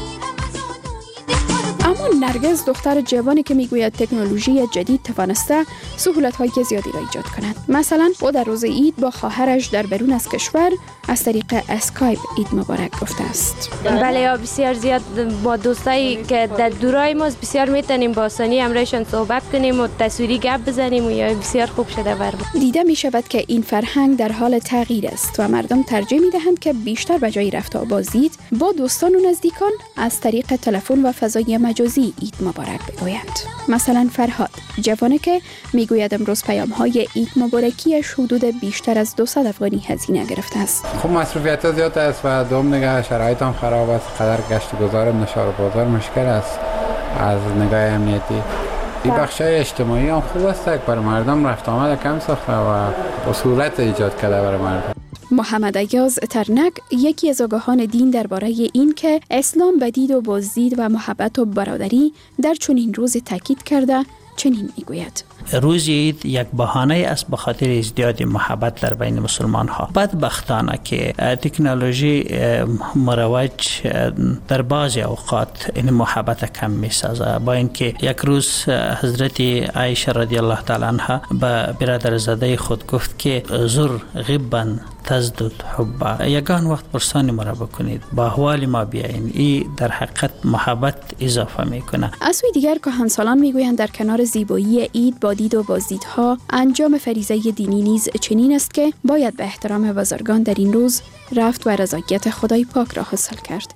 اما نرگس دختر جوانی که میگوید تکنولوژی جدید توانسته سهولت‌های زیادی را ایجاد کند. مثلا او در روز عید با خواهرش در بیرون از کشور از طریق اسکایپ عید مبارک گفته است. بله یا بسیار زیاد با دوستایی که در دورای ما بسیار میتونیم با آسانی همراهشان صحبت کنیم و تصویری گپ بزنیم و یا بسیار خوب شده بر ما. دیده می شود که این فرهنگ در حال تغییر است و مردم ترجیح می دهند که بیشتر به جای رفت و بازدید با دوستان و نزدیکان از طریق تلفن و فضای مجازی عید مبارک بگویند. مثلا فرهاد جوانی که میگوید امروز پیام های عید مبارکیش حدود بیشتر از دویست افغانی هزینه گرفته است. خب مصروفیت زیاد است و دوم نگاه شرایط هم خراب است. قدر گشت گذار نشار بازار مشکل است از نگاه امنیتی. این بخشای اجتماعی هم خوب است که برای مردم رفت آمد کم ساخته و اصولت ایجاد کرده برای مردم. محمد ایاز ترنک یکی از آگاهان دین درباره این که اسلام به دید و بازدید و محبت و برادری در چنین روز تاکید کرده چنین میگوید: روز عید یک بهانه است به خاطر ازدیاد محبت در بین مسلمان ها. بدبختانه که تکنولوژی مروج در بعضی اوقات این محبت کم می سازه. با اینکه یک روز حضرت عایشه رضی الله تعالی عنها به برادر زاده خود گفت که زر غبا تزدد حبا، یگان وقت پرسان ما را بکنید، با احوال ما بیاین، این در حقیقت محبت اضافه میکنه. از سوی دیگر کهنسالان میگویند در کنار زیبایی عید با دید و بازدیدها انجام فریضه دینی نیز چنین است که باید به احترام بزرگان در این روز رفت و رضایت خدای پاک را حاصل کرد.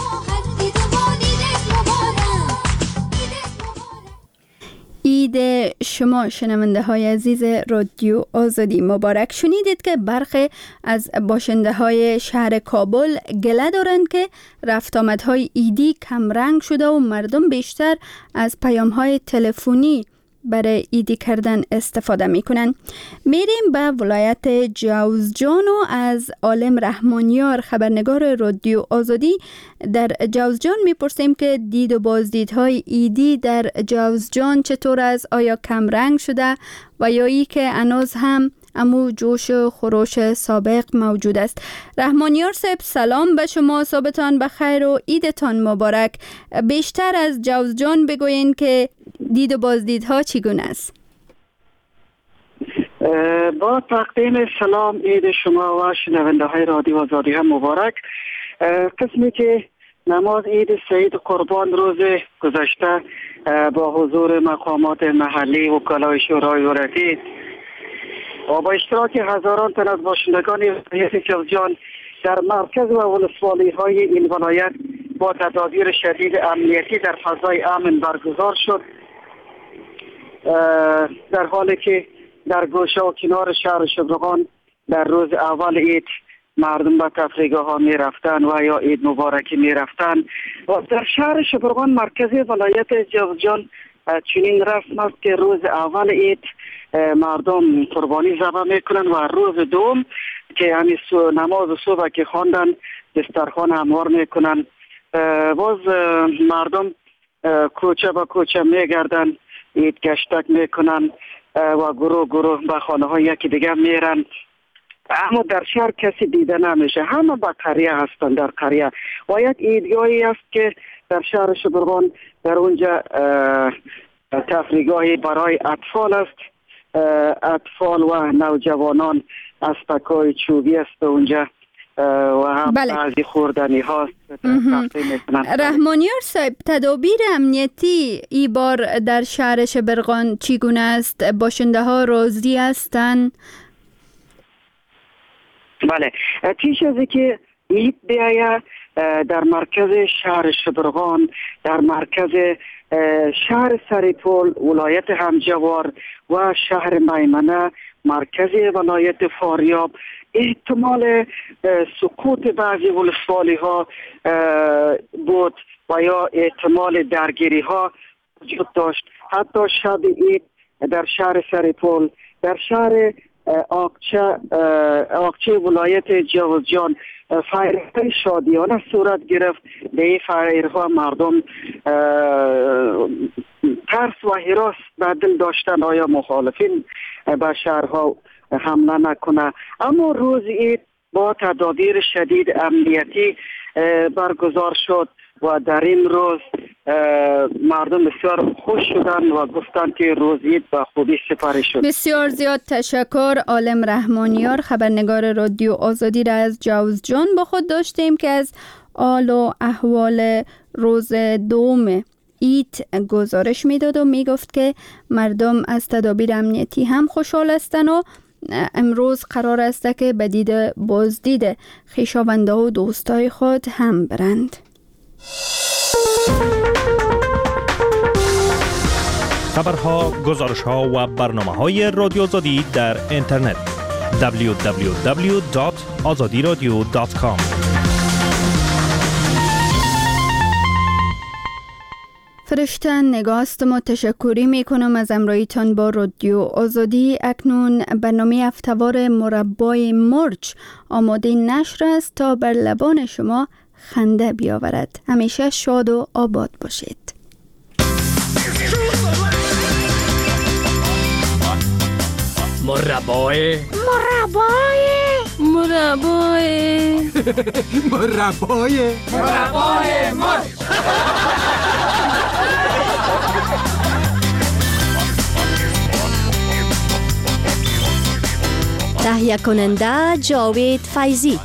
عید شما شنونده های عزیز رادیو آزادی مبارک. شنیدید که برخی از باشنده های شهر کابل گله دارند که رفت آمدهای عیدی کم رنگ شده و مردم بیشتر از پیام های تلفنی برای عیدی کردن استفاده می کنن. میریم به ولایت جوزجان و از عالم رحمانیار خبرنگار رادیو آزادی در جوزجان میپرسیم که دید و بازدیدهای عیدی در جوزجان چطور است؟ آیا کم رنگ شده و یا ای که هنوز هم امو جوش و خروش سابق موجود است؟ رحمانیار صاحب سلام به شما، صبحتان بخیر و عیدتان مبارک. بیشتر از جوزجان بگوین که دید و بازدیدها چگونه است؟ با تقدیم سلام عید شما و شنونده های رادیو آزادی هم مبارک. قسمی که نماز عید سعید قربان روز گذشته با حضور مقامات محلی و وکلای شورای ولایتی و با اشتراک هزاران تن از باشندگان ولایت جوزجان در مرکز و ولسوالی های این ولایت با تدابیر شدید امنیتی در فضای امن برگزار شد، در حالی که در گوشه و کنار شهر شبرغان در روز اول عید مردم به تفریحگاه ها می رفتن و یا عید مبارکی می رفتن. و در شهر شبرغان مرکز ولایت جوزجان چنین رسم است که روز اول عید مردم قربانی ذبح میکنن و روز دوم که یعنی نماز صبح که خواندن دسترخوان هموار میکنن. باز مردم کوچه به کوچه میگردن، عید گشتک میکنن و گروه گروه به خانه های یکی دیگه میرن، اما در شهر کسی دیده نمیشه، همه به قریه هستن. در قریه و یک عیدگاهی است که در شهر شبرغان در اونجا تفریحگاهی برای اطفال است. اطفال و نوجوانان اسپکای چوبی است اونجا و هم بله. بعضی خوردنی هاست. رحمانیار صاحب، تدابیر امنیتی ای بار در شهر شبرغان چگونه است؟ باشنده ها راضی هستند؟ بله، پیش از که عید بیاید در مرکز شهر شبرغان، در مرکز شهر سریپول، ولایت همجوار و شهر میمنه، مرکز ولایت فاریاب، احتمال سقوط بعضی ولسوالی ها بود و یا احتمال درگیری ها وجود داشت. حتی شب عید در شهر سریپول، در شهر آقچه آقچه ولایت جوزجان فایرهای شادیانه صورت گرفت. به این فایرها مردم ترس و هراس به دل داشتن آیا مخالفین به شهرها حمله نکنه. اما روز عید با تدابیر شدید امنیتی برگزار شد و در این روز مردم بسیار خوش شدند و گفتند که روز عید به خوبی سپری شد. بسیار زیاد تشکر. عالم رحمانیار خبرنگار رادیو آزادی را از جوزجان با خود داشتیم که از حال و احوال روز دوم عید گزارش میداد و میگفت که مردم از تدابیر امنیتی هم خوشحال هستند و امروز قرار است که به دید بازدید خویشاوندان و دوستای خود هم برند. خبرها، گزارش‌ها و برنامه‌های رادیو آزادی در اینترنت دبلیو دبلیو دبلیو دات آزادی رادیو دات کام. فرشته نگاست ما تشکری می کنم از امرایتان با رادیو آزادی. اکنون برنامه هفته‌وار مربای مرچ آماده نشر است تا بر لبان شما خنده بیاورد. همیشه شاد و آباد باشید. مربای مربای مربای مربای مربای مرچ. تهیه کننده جاوید فیضی.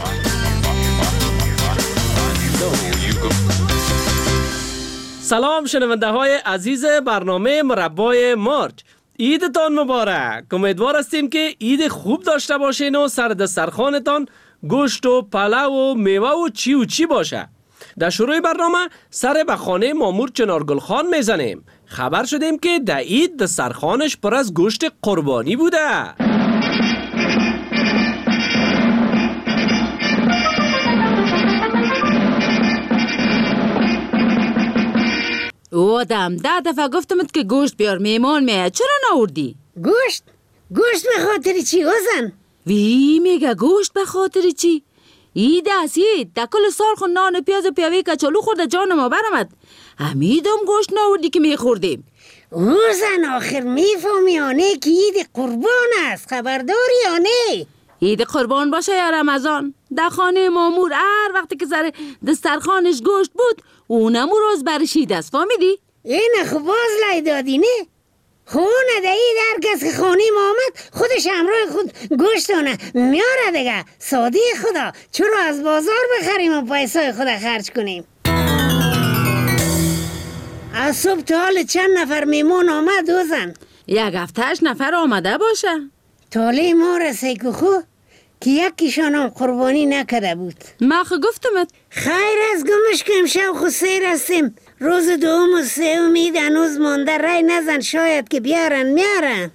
سلام شنونده های عزیز برنامه مربای مرچ، عیدتان مبارک. امیدوار هستیم که عید خوب داشته باشین و سر دسترخوانتان گوشت و پلو و میوه و چی و چی باشه. در شروع برنامه سر به خانه مامور چنارگل خان میزنیم. خبر شدیم که در عید دسترخوانش پر از گوشت قربانی بوده. او آدم ده دفعه گفتمت که گوشت بیار، میمان میاد، چرا ناوردی؟ گوشت؟ گوشت به خاطر چی وزن؟ وی میگه گوشت به خاطر چی؟ عید است عید، در کل سال خون نان و پیاز و پیاوی کچالو خورده جان ما برامد. همیدم گوشت ناوردی که میخوردیم. وزن آخر میفهمی آنه که عید قربان است، خبرداری آنه؟ عید قربان باشه یا رمضان، در خانه مامور هر وقتی که سر دسترخوانش گوشت بود اونم روز برشید است، فهمیدی؟ اینه خب باز لای دادی نه؟ خونه ده اید هر کس که خانه ما آمد خودش همراه خود گوشتانه میاره دیگه. ساده خدا، چرا از بازار بخریم و پیسای خود خرج کنیم؟ از صبح تا حال چند نفر میمون آمد دوزن؟ یک هفتهش نفر آمده باشه. تاله ما رسی که خو که یکیشان هم قربانی نکده بود. ما خو گفتمت خیر از گمش که امشب خو سیر هستیم. روز دوم و سومید هنوز مانده، رای نزن شاید که بیارن میارن.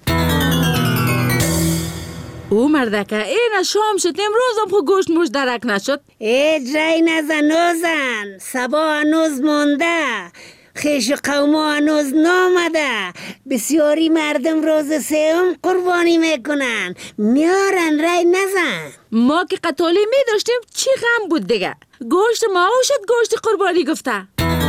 او مردکه این شام شد، امروز هم خو گوشت موش درک نشد. ای رای نزن نوزن، سبا هنوز مانده، خیش قوما هنوز نامده. بسیاری مردم روز سوم قربانی میکنن، میارن، رای نزن. ما که قطالی می داشتیم چی غم بود دیگه. گوشت ما شد گوشت قربانی گفته.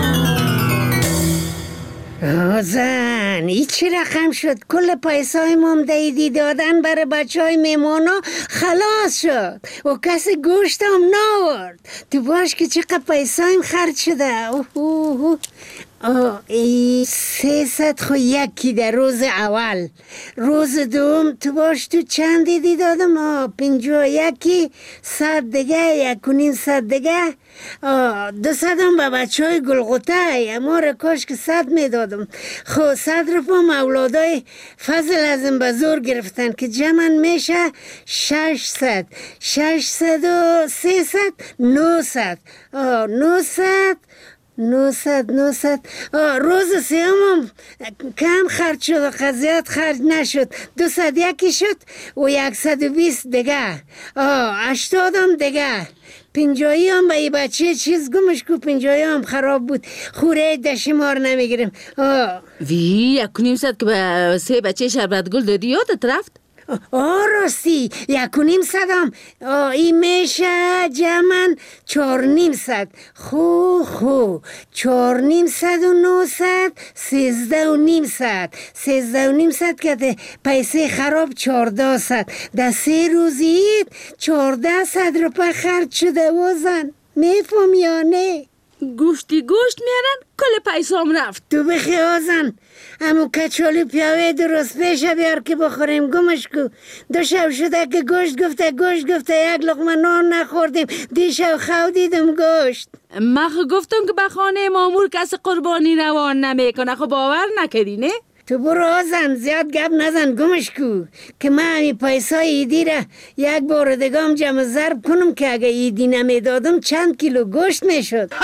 آزن ای چی رقم شد؟ کل پیسای ممدهیدی دادن برای بچه های میمونا خلاص شد و کسی گوشت هم ناورد. تو باش که چقدر پیسایم خرج شده. اوه اوه آه ای سیصد خو یکی در روز اول. روز دوم تو باش تو چند دیدی دادم؟ آه پنجو یکی، صد دیگه، یک و نیم صد دیگه، آه دو صدم به بچه های گلغوته. اما را کاش که صد میدادم. خو صد رو پا مولادای فضل ازم به زور گرفتن که جمع میشه ششصد. ششصد و سیصد نوصد. آه نوصد نوصد نوصد. روز سیومم کم خرج شد و قضیات خرج نشد. دو صد یکی شد و یک صد و بیست دیگه. اشتادم دیگه. پنجایی هم به ای بچه چیز گمش کو، پنجایی هم خراب بود، خوره دشمار نمیگیرم. وی یک نیم صد که به سه بچه شربت گل دادی یادت رفت؟ آه راستی یک و نیم صدم. این میشه جمعن چار نیم صد. خو خو چار نیم صد و نو صد، سیزده و نیم صد. سیزده و نیم صد که پیسه خراب چارده صد. در سه روزید چارده صد روپا خرج شده وزن. میفهم یا نه؟ گوشتی گوشت میارن کل پیسام رفت. تو بخی آزن امو کچالی پیاوه درست پیشه بیار که بخوریم. گمش کو دو شب شده که گوشت گفته گوشت گفته یک لقمه نان نخوردیم. دی شب خو دیدم گوشت. من خو گفتم که به خانه مامور کس قربانی روان نمیکنه. خو باور نکردی نه؟ تو برو آزن زیاد گپ نزن گمش کو که من همی پیسای ایدی را یک بار دگام جمع ضرب کنم که اگه ایدی نمیدادم چند کیلو گوشت میشد.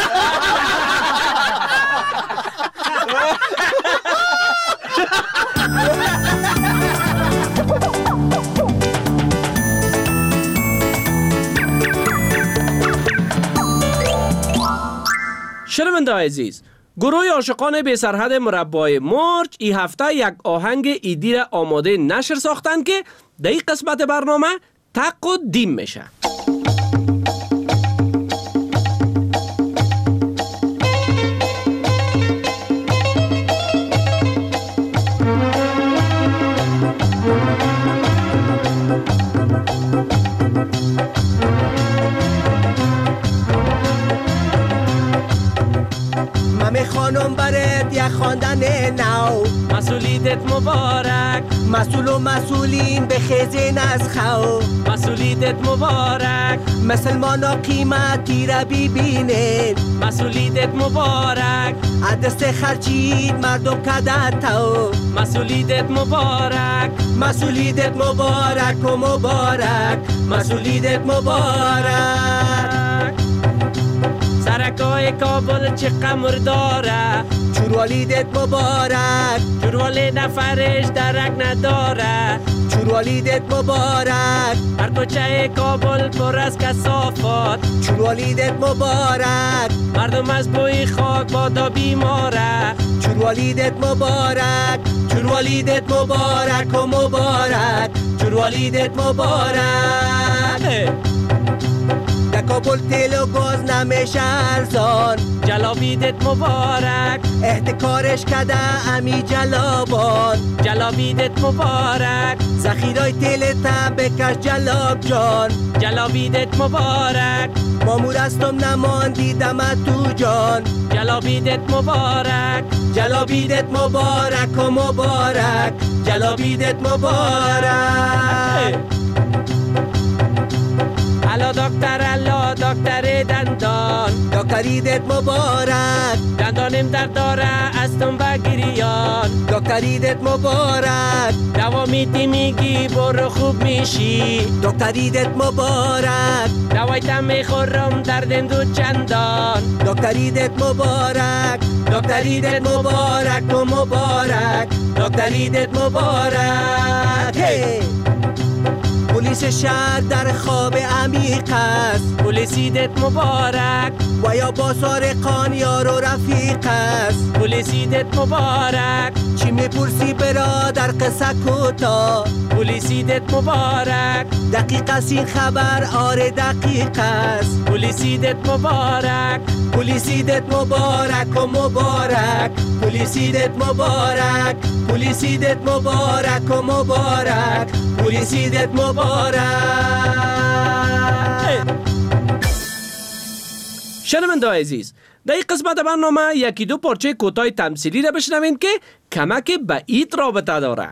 شنونده عزیز، گروه عاشقان بی سرحد مربای مرج این هفته یک آهنگ ایدی را آماده نشر ساختن که در این قسمت برنامه تقدیم میشه. مامی خانم برات یک خواندن نو، مسئولیتت مبارک، مسئول و مسئولین بخیزین از خو، مسئولیتت مبارک، مسلمانا قیمتی را ببینین، مسئولیتت مبارک، عدست خرچید مردم کده تو، مسئولیتت مبارک، مسئولیتت مبارک و مبارک، مسئولیتت مبارک. سرکای کابل چه قمر داره، چوروالیدت مبارک، چوروالی نفرش درک نداره، چوروالیدت مبارک، هر کوچه کابل پر از کثافات، چوروالیدت مبارک، مردم از بوی خاک بادا بیماره، چوروالیدت مبارک، چوروالیدت مبارک و مبارک، چوروالیدت مبارک. در کابل تیل و گاز نمیشه ارزان، جلابیدت مبارک، احتکارش کده امی جلابان، جلابیدت مبارک، ذخیرای تیل تا بکش جلاب جان، جلابیدت مبارک، مامور استم نمان دیدم تو جان، جلابیدت مبارک، جلابیدت مبارک و مبارک، جلابیدت مبارک. الا دکتر الا دکتر دندان، دکتریدت مبارک، دندانم در داره استم بگریان، دکتریدت مبارک، دوا میتی میگی برو خوب میشی، دکتریدت مبارک، دوایتم میخورم دردم دو چندان، دکتریدت مبارک، دکتریدت مبارک و مبارک، دکتریدت مبارک. hey! پلیس شهر در خواب عمیق است، پلیسیدت مبارک، و یا با سارقان یار و رفیق است، پلیسیدت مبارک، چی میپرسی برادر قصه کوتا، پلیسیدت مبارک، دقیق است این خبر آره دقیق است، پلیسیدت مبارک، پلیسیدت مبارک و مبارک، پلیسیدت مبارک، پلیسیدت مبارک و مبارک، پلیسیدت مبارک. شنونده عزیز، در این قسمت برنامه یکی دو پارچه کوتاه تمثیلی را بشنوین که کمک به عید رابطه داره.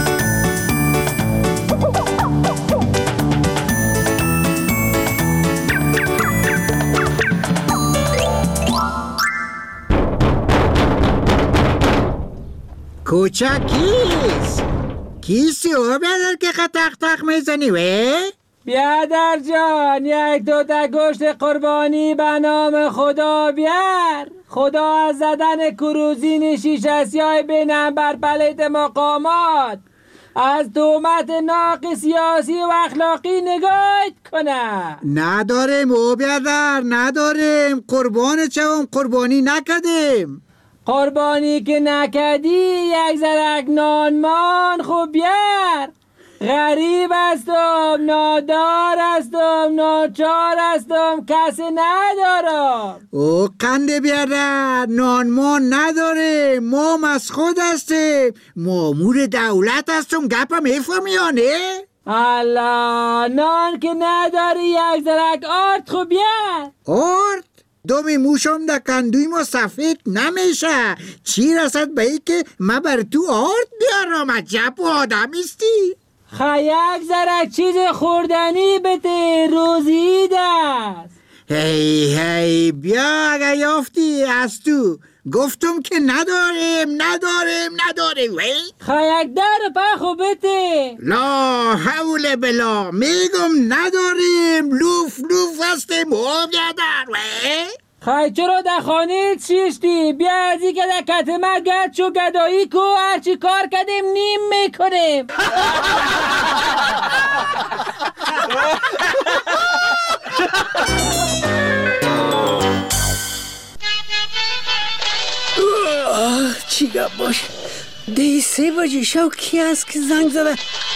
کوچک کیست؟ کیستی او بیادر که تق تق میزنی وی؟ بیادر جان، یک دو تا گوشت قربانی به نام خدا بیار. خدا از زدن کروزین شیشه سیاه به نمبر پلیت مقامات از تهمت ناق سیاسی و اخلاقی نگاهت کنه. نداریم او بیادر، نداریم. قربان چوم قربانی نکدیم. قربانی که نکدی یک زرک نانمان خوب بیار. غریب هستم، نادار هستم، ناچار هستم، کسی ندارم. او قنده بیاره، نانمان نداره، ما از خود هستیم، مامور دولت هستم. گپم میفهمیانه؟ الله، نان که نداری یک زرک آرد خوب بیار. آرد؟ دومی موشم در کندوی ما سفید نمیشه. چی رسد به ای که من بر تو آرد بیارم؟ عجب آدم استی. خا یک زرک چیز خوردنی بده، روزی دست. هی هی بیا اگه یافتی از تو. گفتم که نداریم نداریم نداریم. وی خا یک در پخو بده. لا حول بلا، میگم نداریم. لوف لوف هستیم او بیادر. وی خواهی چرا در خانه چیشتی؟ بیا از این که در کتمه گد شو گدایی کو، هرچی کار کدیم نیم میکنیم. چی گپ باش؟ دی سه بجه شو کی هست که زنگ زده؟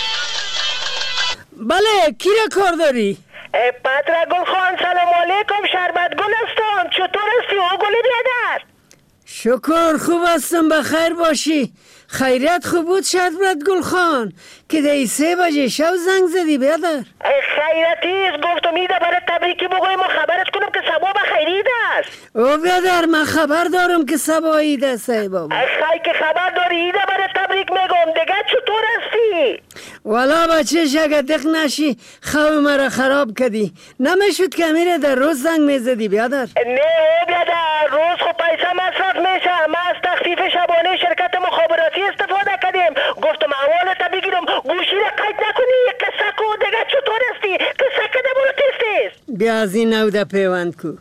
بله کی را کار داری؟ پتر گل خان سلام علیکم. شربت گل هستم. چطور هستی او گل بیادر؟ شکر خوب هستم بخیر باشی. خیریت خوب بود شربت گل خان که دی سه بجه شو زنگ زدی بیادر؟ خیرتیست گفتم ایده برای تبریکی بگویم و خبرت کنم که سبا بخیرید است. او بیادر من خبر دارم که سبا عید است ای بابا. خیلی که خبر داری ایده برای تبریک میگم. دیگه چطور هستی؟ والا بچه شگه دق نشی خواه مرا خراب کردی. نمیشود که میره در روز زنگ میزدی بیادر؟ نه او بیادر روز خب پیسه مصرف میشه. ما از تخفیف شبانه شرکت مخابراتی استفاده کردیم. گفتم اول بگیرم گوشی را قید نکنی. قصه کو دیگه چطور هستی؟ قصه کده برو تیست است. بیا از این نوده پیوند کو.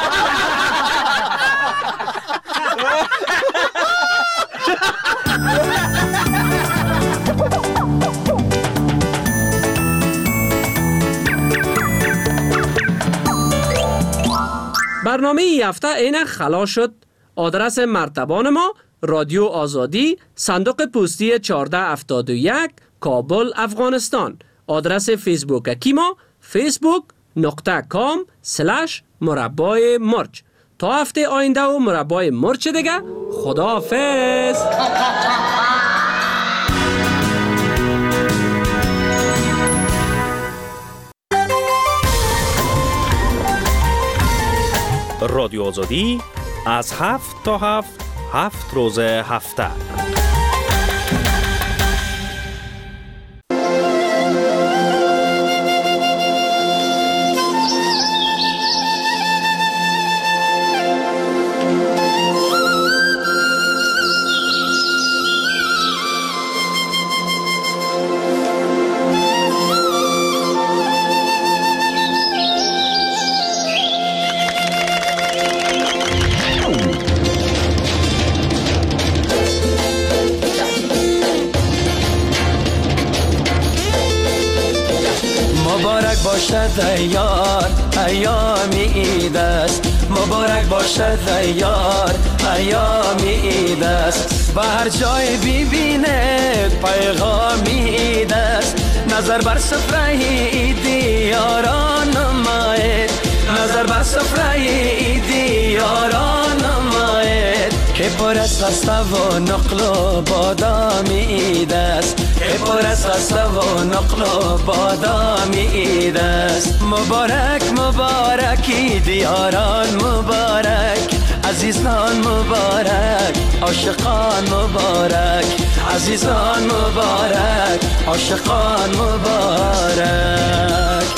برنامه ای هفته اینک خلاص شد. آدرس مرتبان ما رادیو آزادی، صندوق پستی چهارده هفتاد و یک، کابل، افغانستان. آدرس فیسبوک کی ما فیسبوک نقطه کام سلش مربای مرچ. تا هفته آینده و مربای مرچ دیگه. خداحافظ. رادیو آزادی از هفت تا هفت هفت روز هفته. مبارک باشد یار ایام عید است. مبارک باشد یار ایام عید است. به هر جای ببینه پیغام عید است. نظر بر سفره عیدی یاران نماید. نظر بر سفره عیدی یاران نماید. که پر از خسته و نقل و بادام عید است. که پر از خسته و نقل و بادام عید است. مبارک مبارک عید یاران مبارک. عزیزان مبارک عاشقان مبارک. عزیزان مبارک عاشقان مبارک.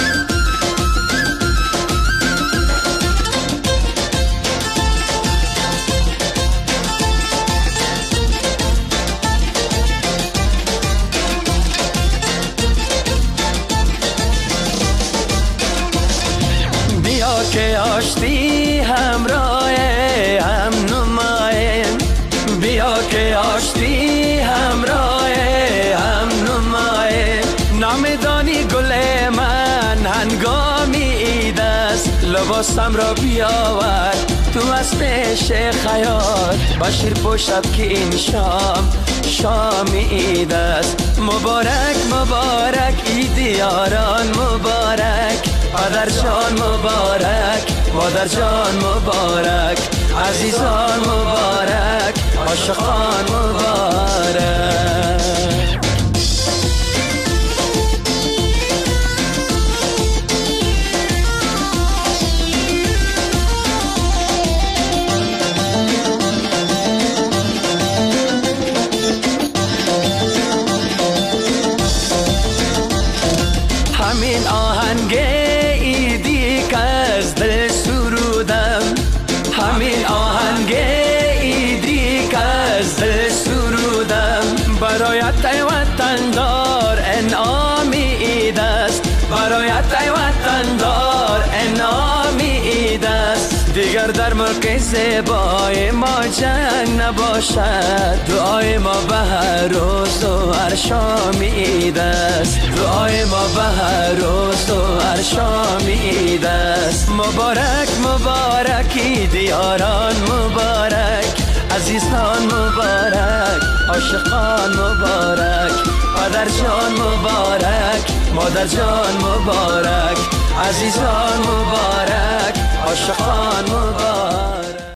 که آشتی همراه هم نمایم. بیا که آشتی همراه هم نمایم. نامیدانی گل من هنگامی عید است. لباسم را بیاور تو از پیش خیال. بشیر پشت که این شام شام عید است. مبارک مبارک عید یاران مبارک. پدر جان مبارک مادر جان مبارک. عزیزان مبارک عاشقان مبارک. همین آهنگه همین آهنگه ایدی که از دل سرودم. برایت ای وطندار انعامی عید است. برایت ای وطندار انعامی عید است. دیگر در ملک زیبای ما جنگ نباشد. دعای ما به هر روز و هر شام عید است. دعای ما به هر روز و هر شام عید است. مبارک مبارک عید یاران مبارک. عزیزان مبارک، عاشقان مبارک، پدر جان مبارک، مادر جان مبارک، عزیزان مبارک، عاشقان مبارک.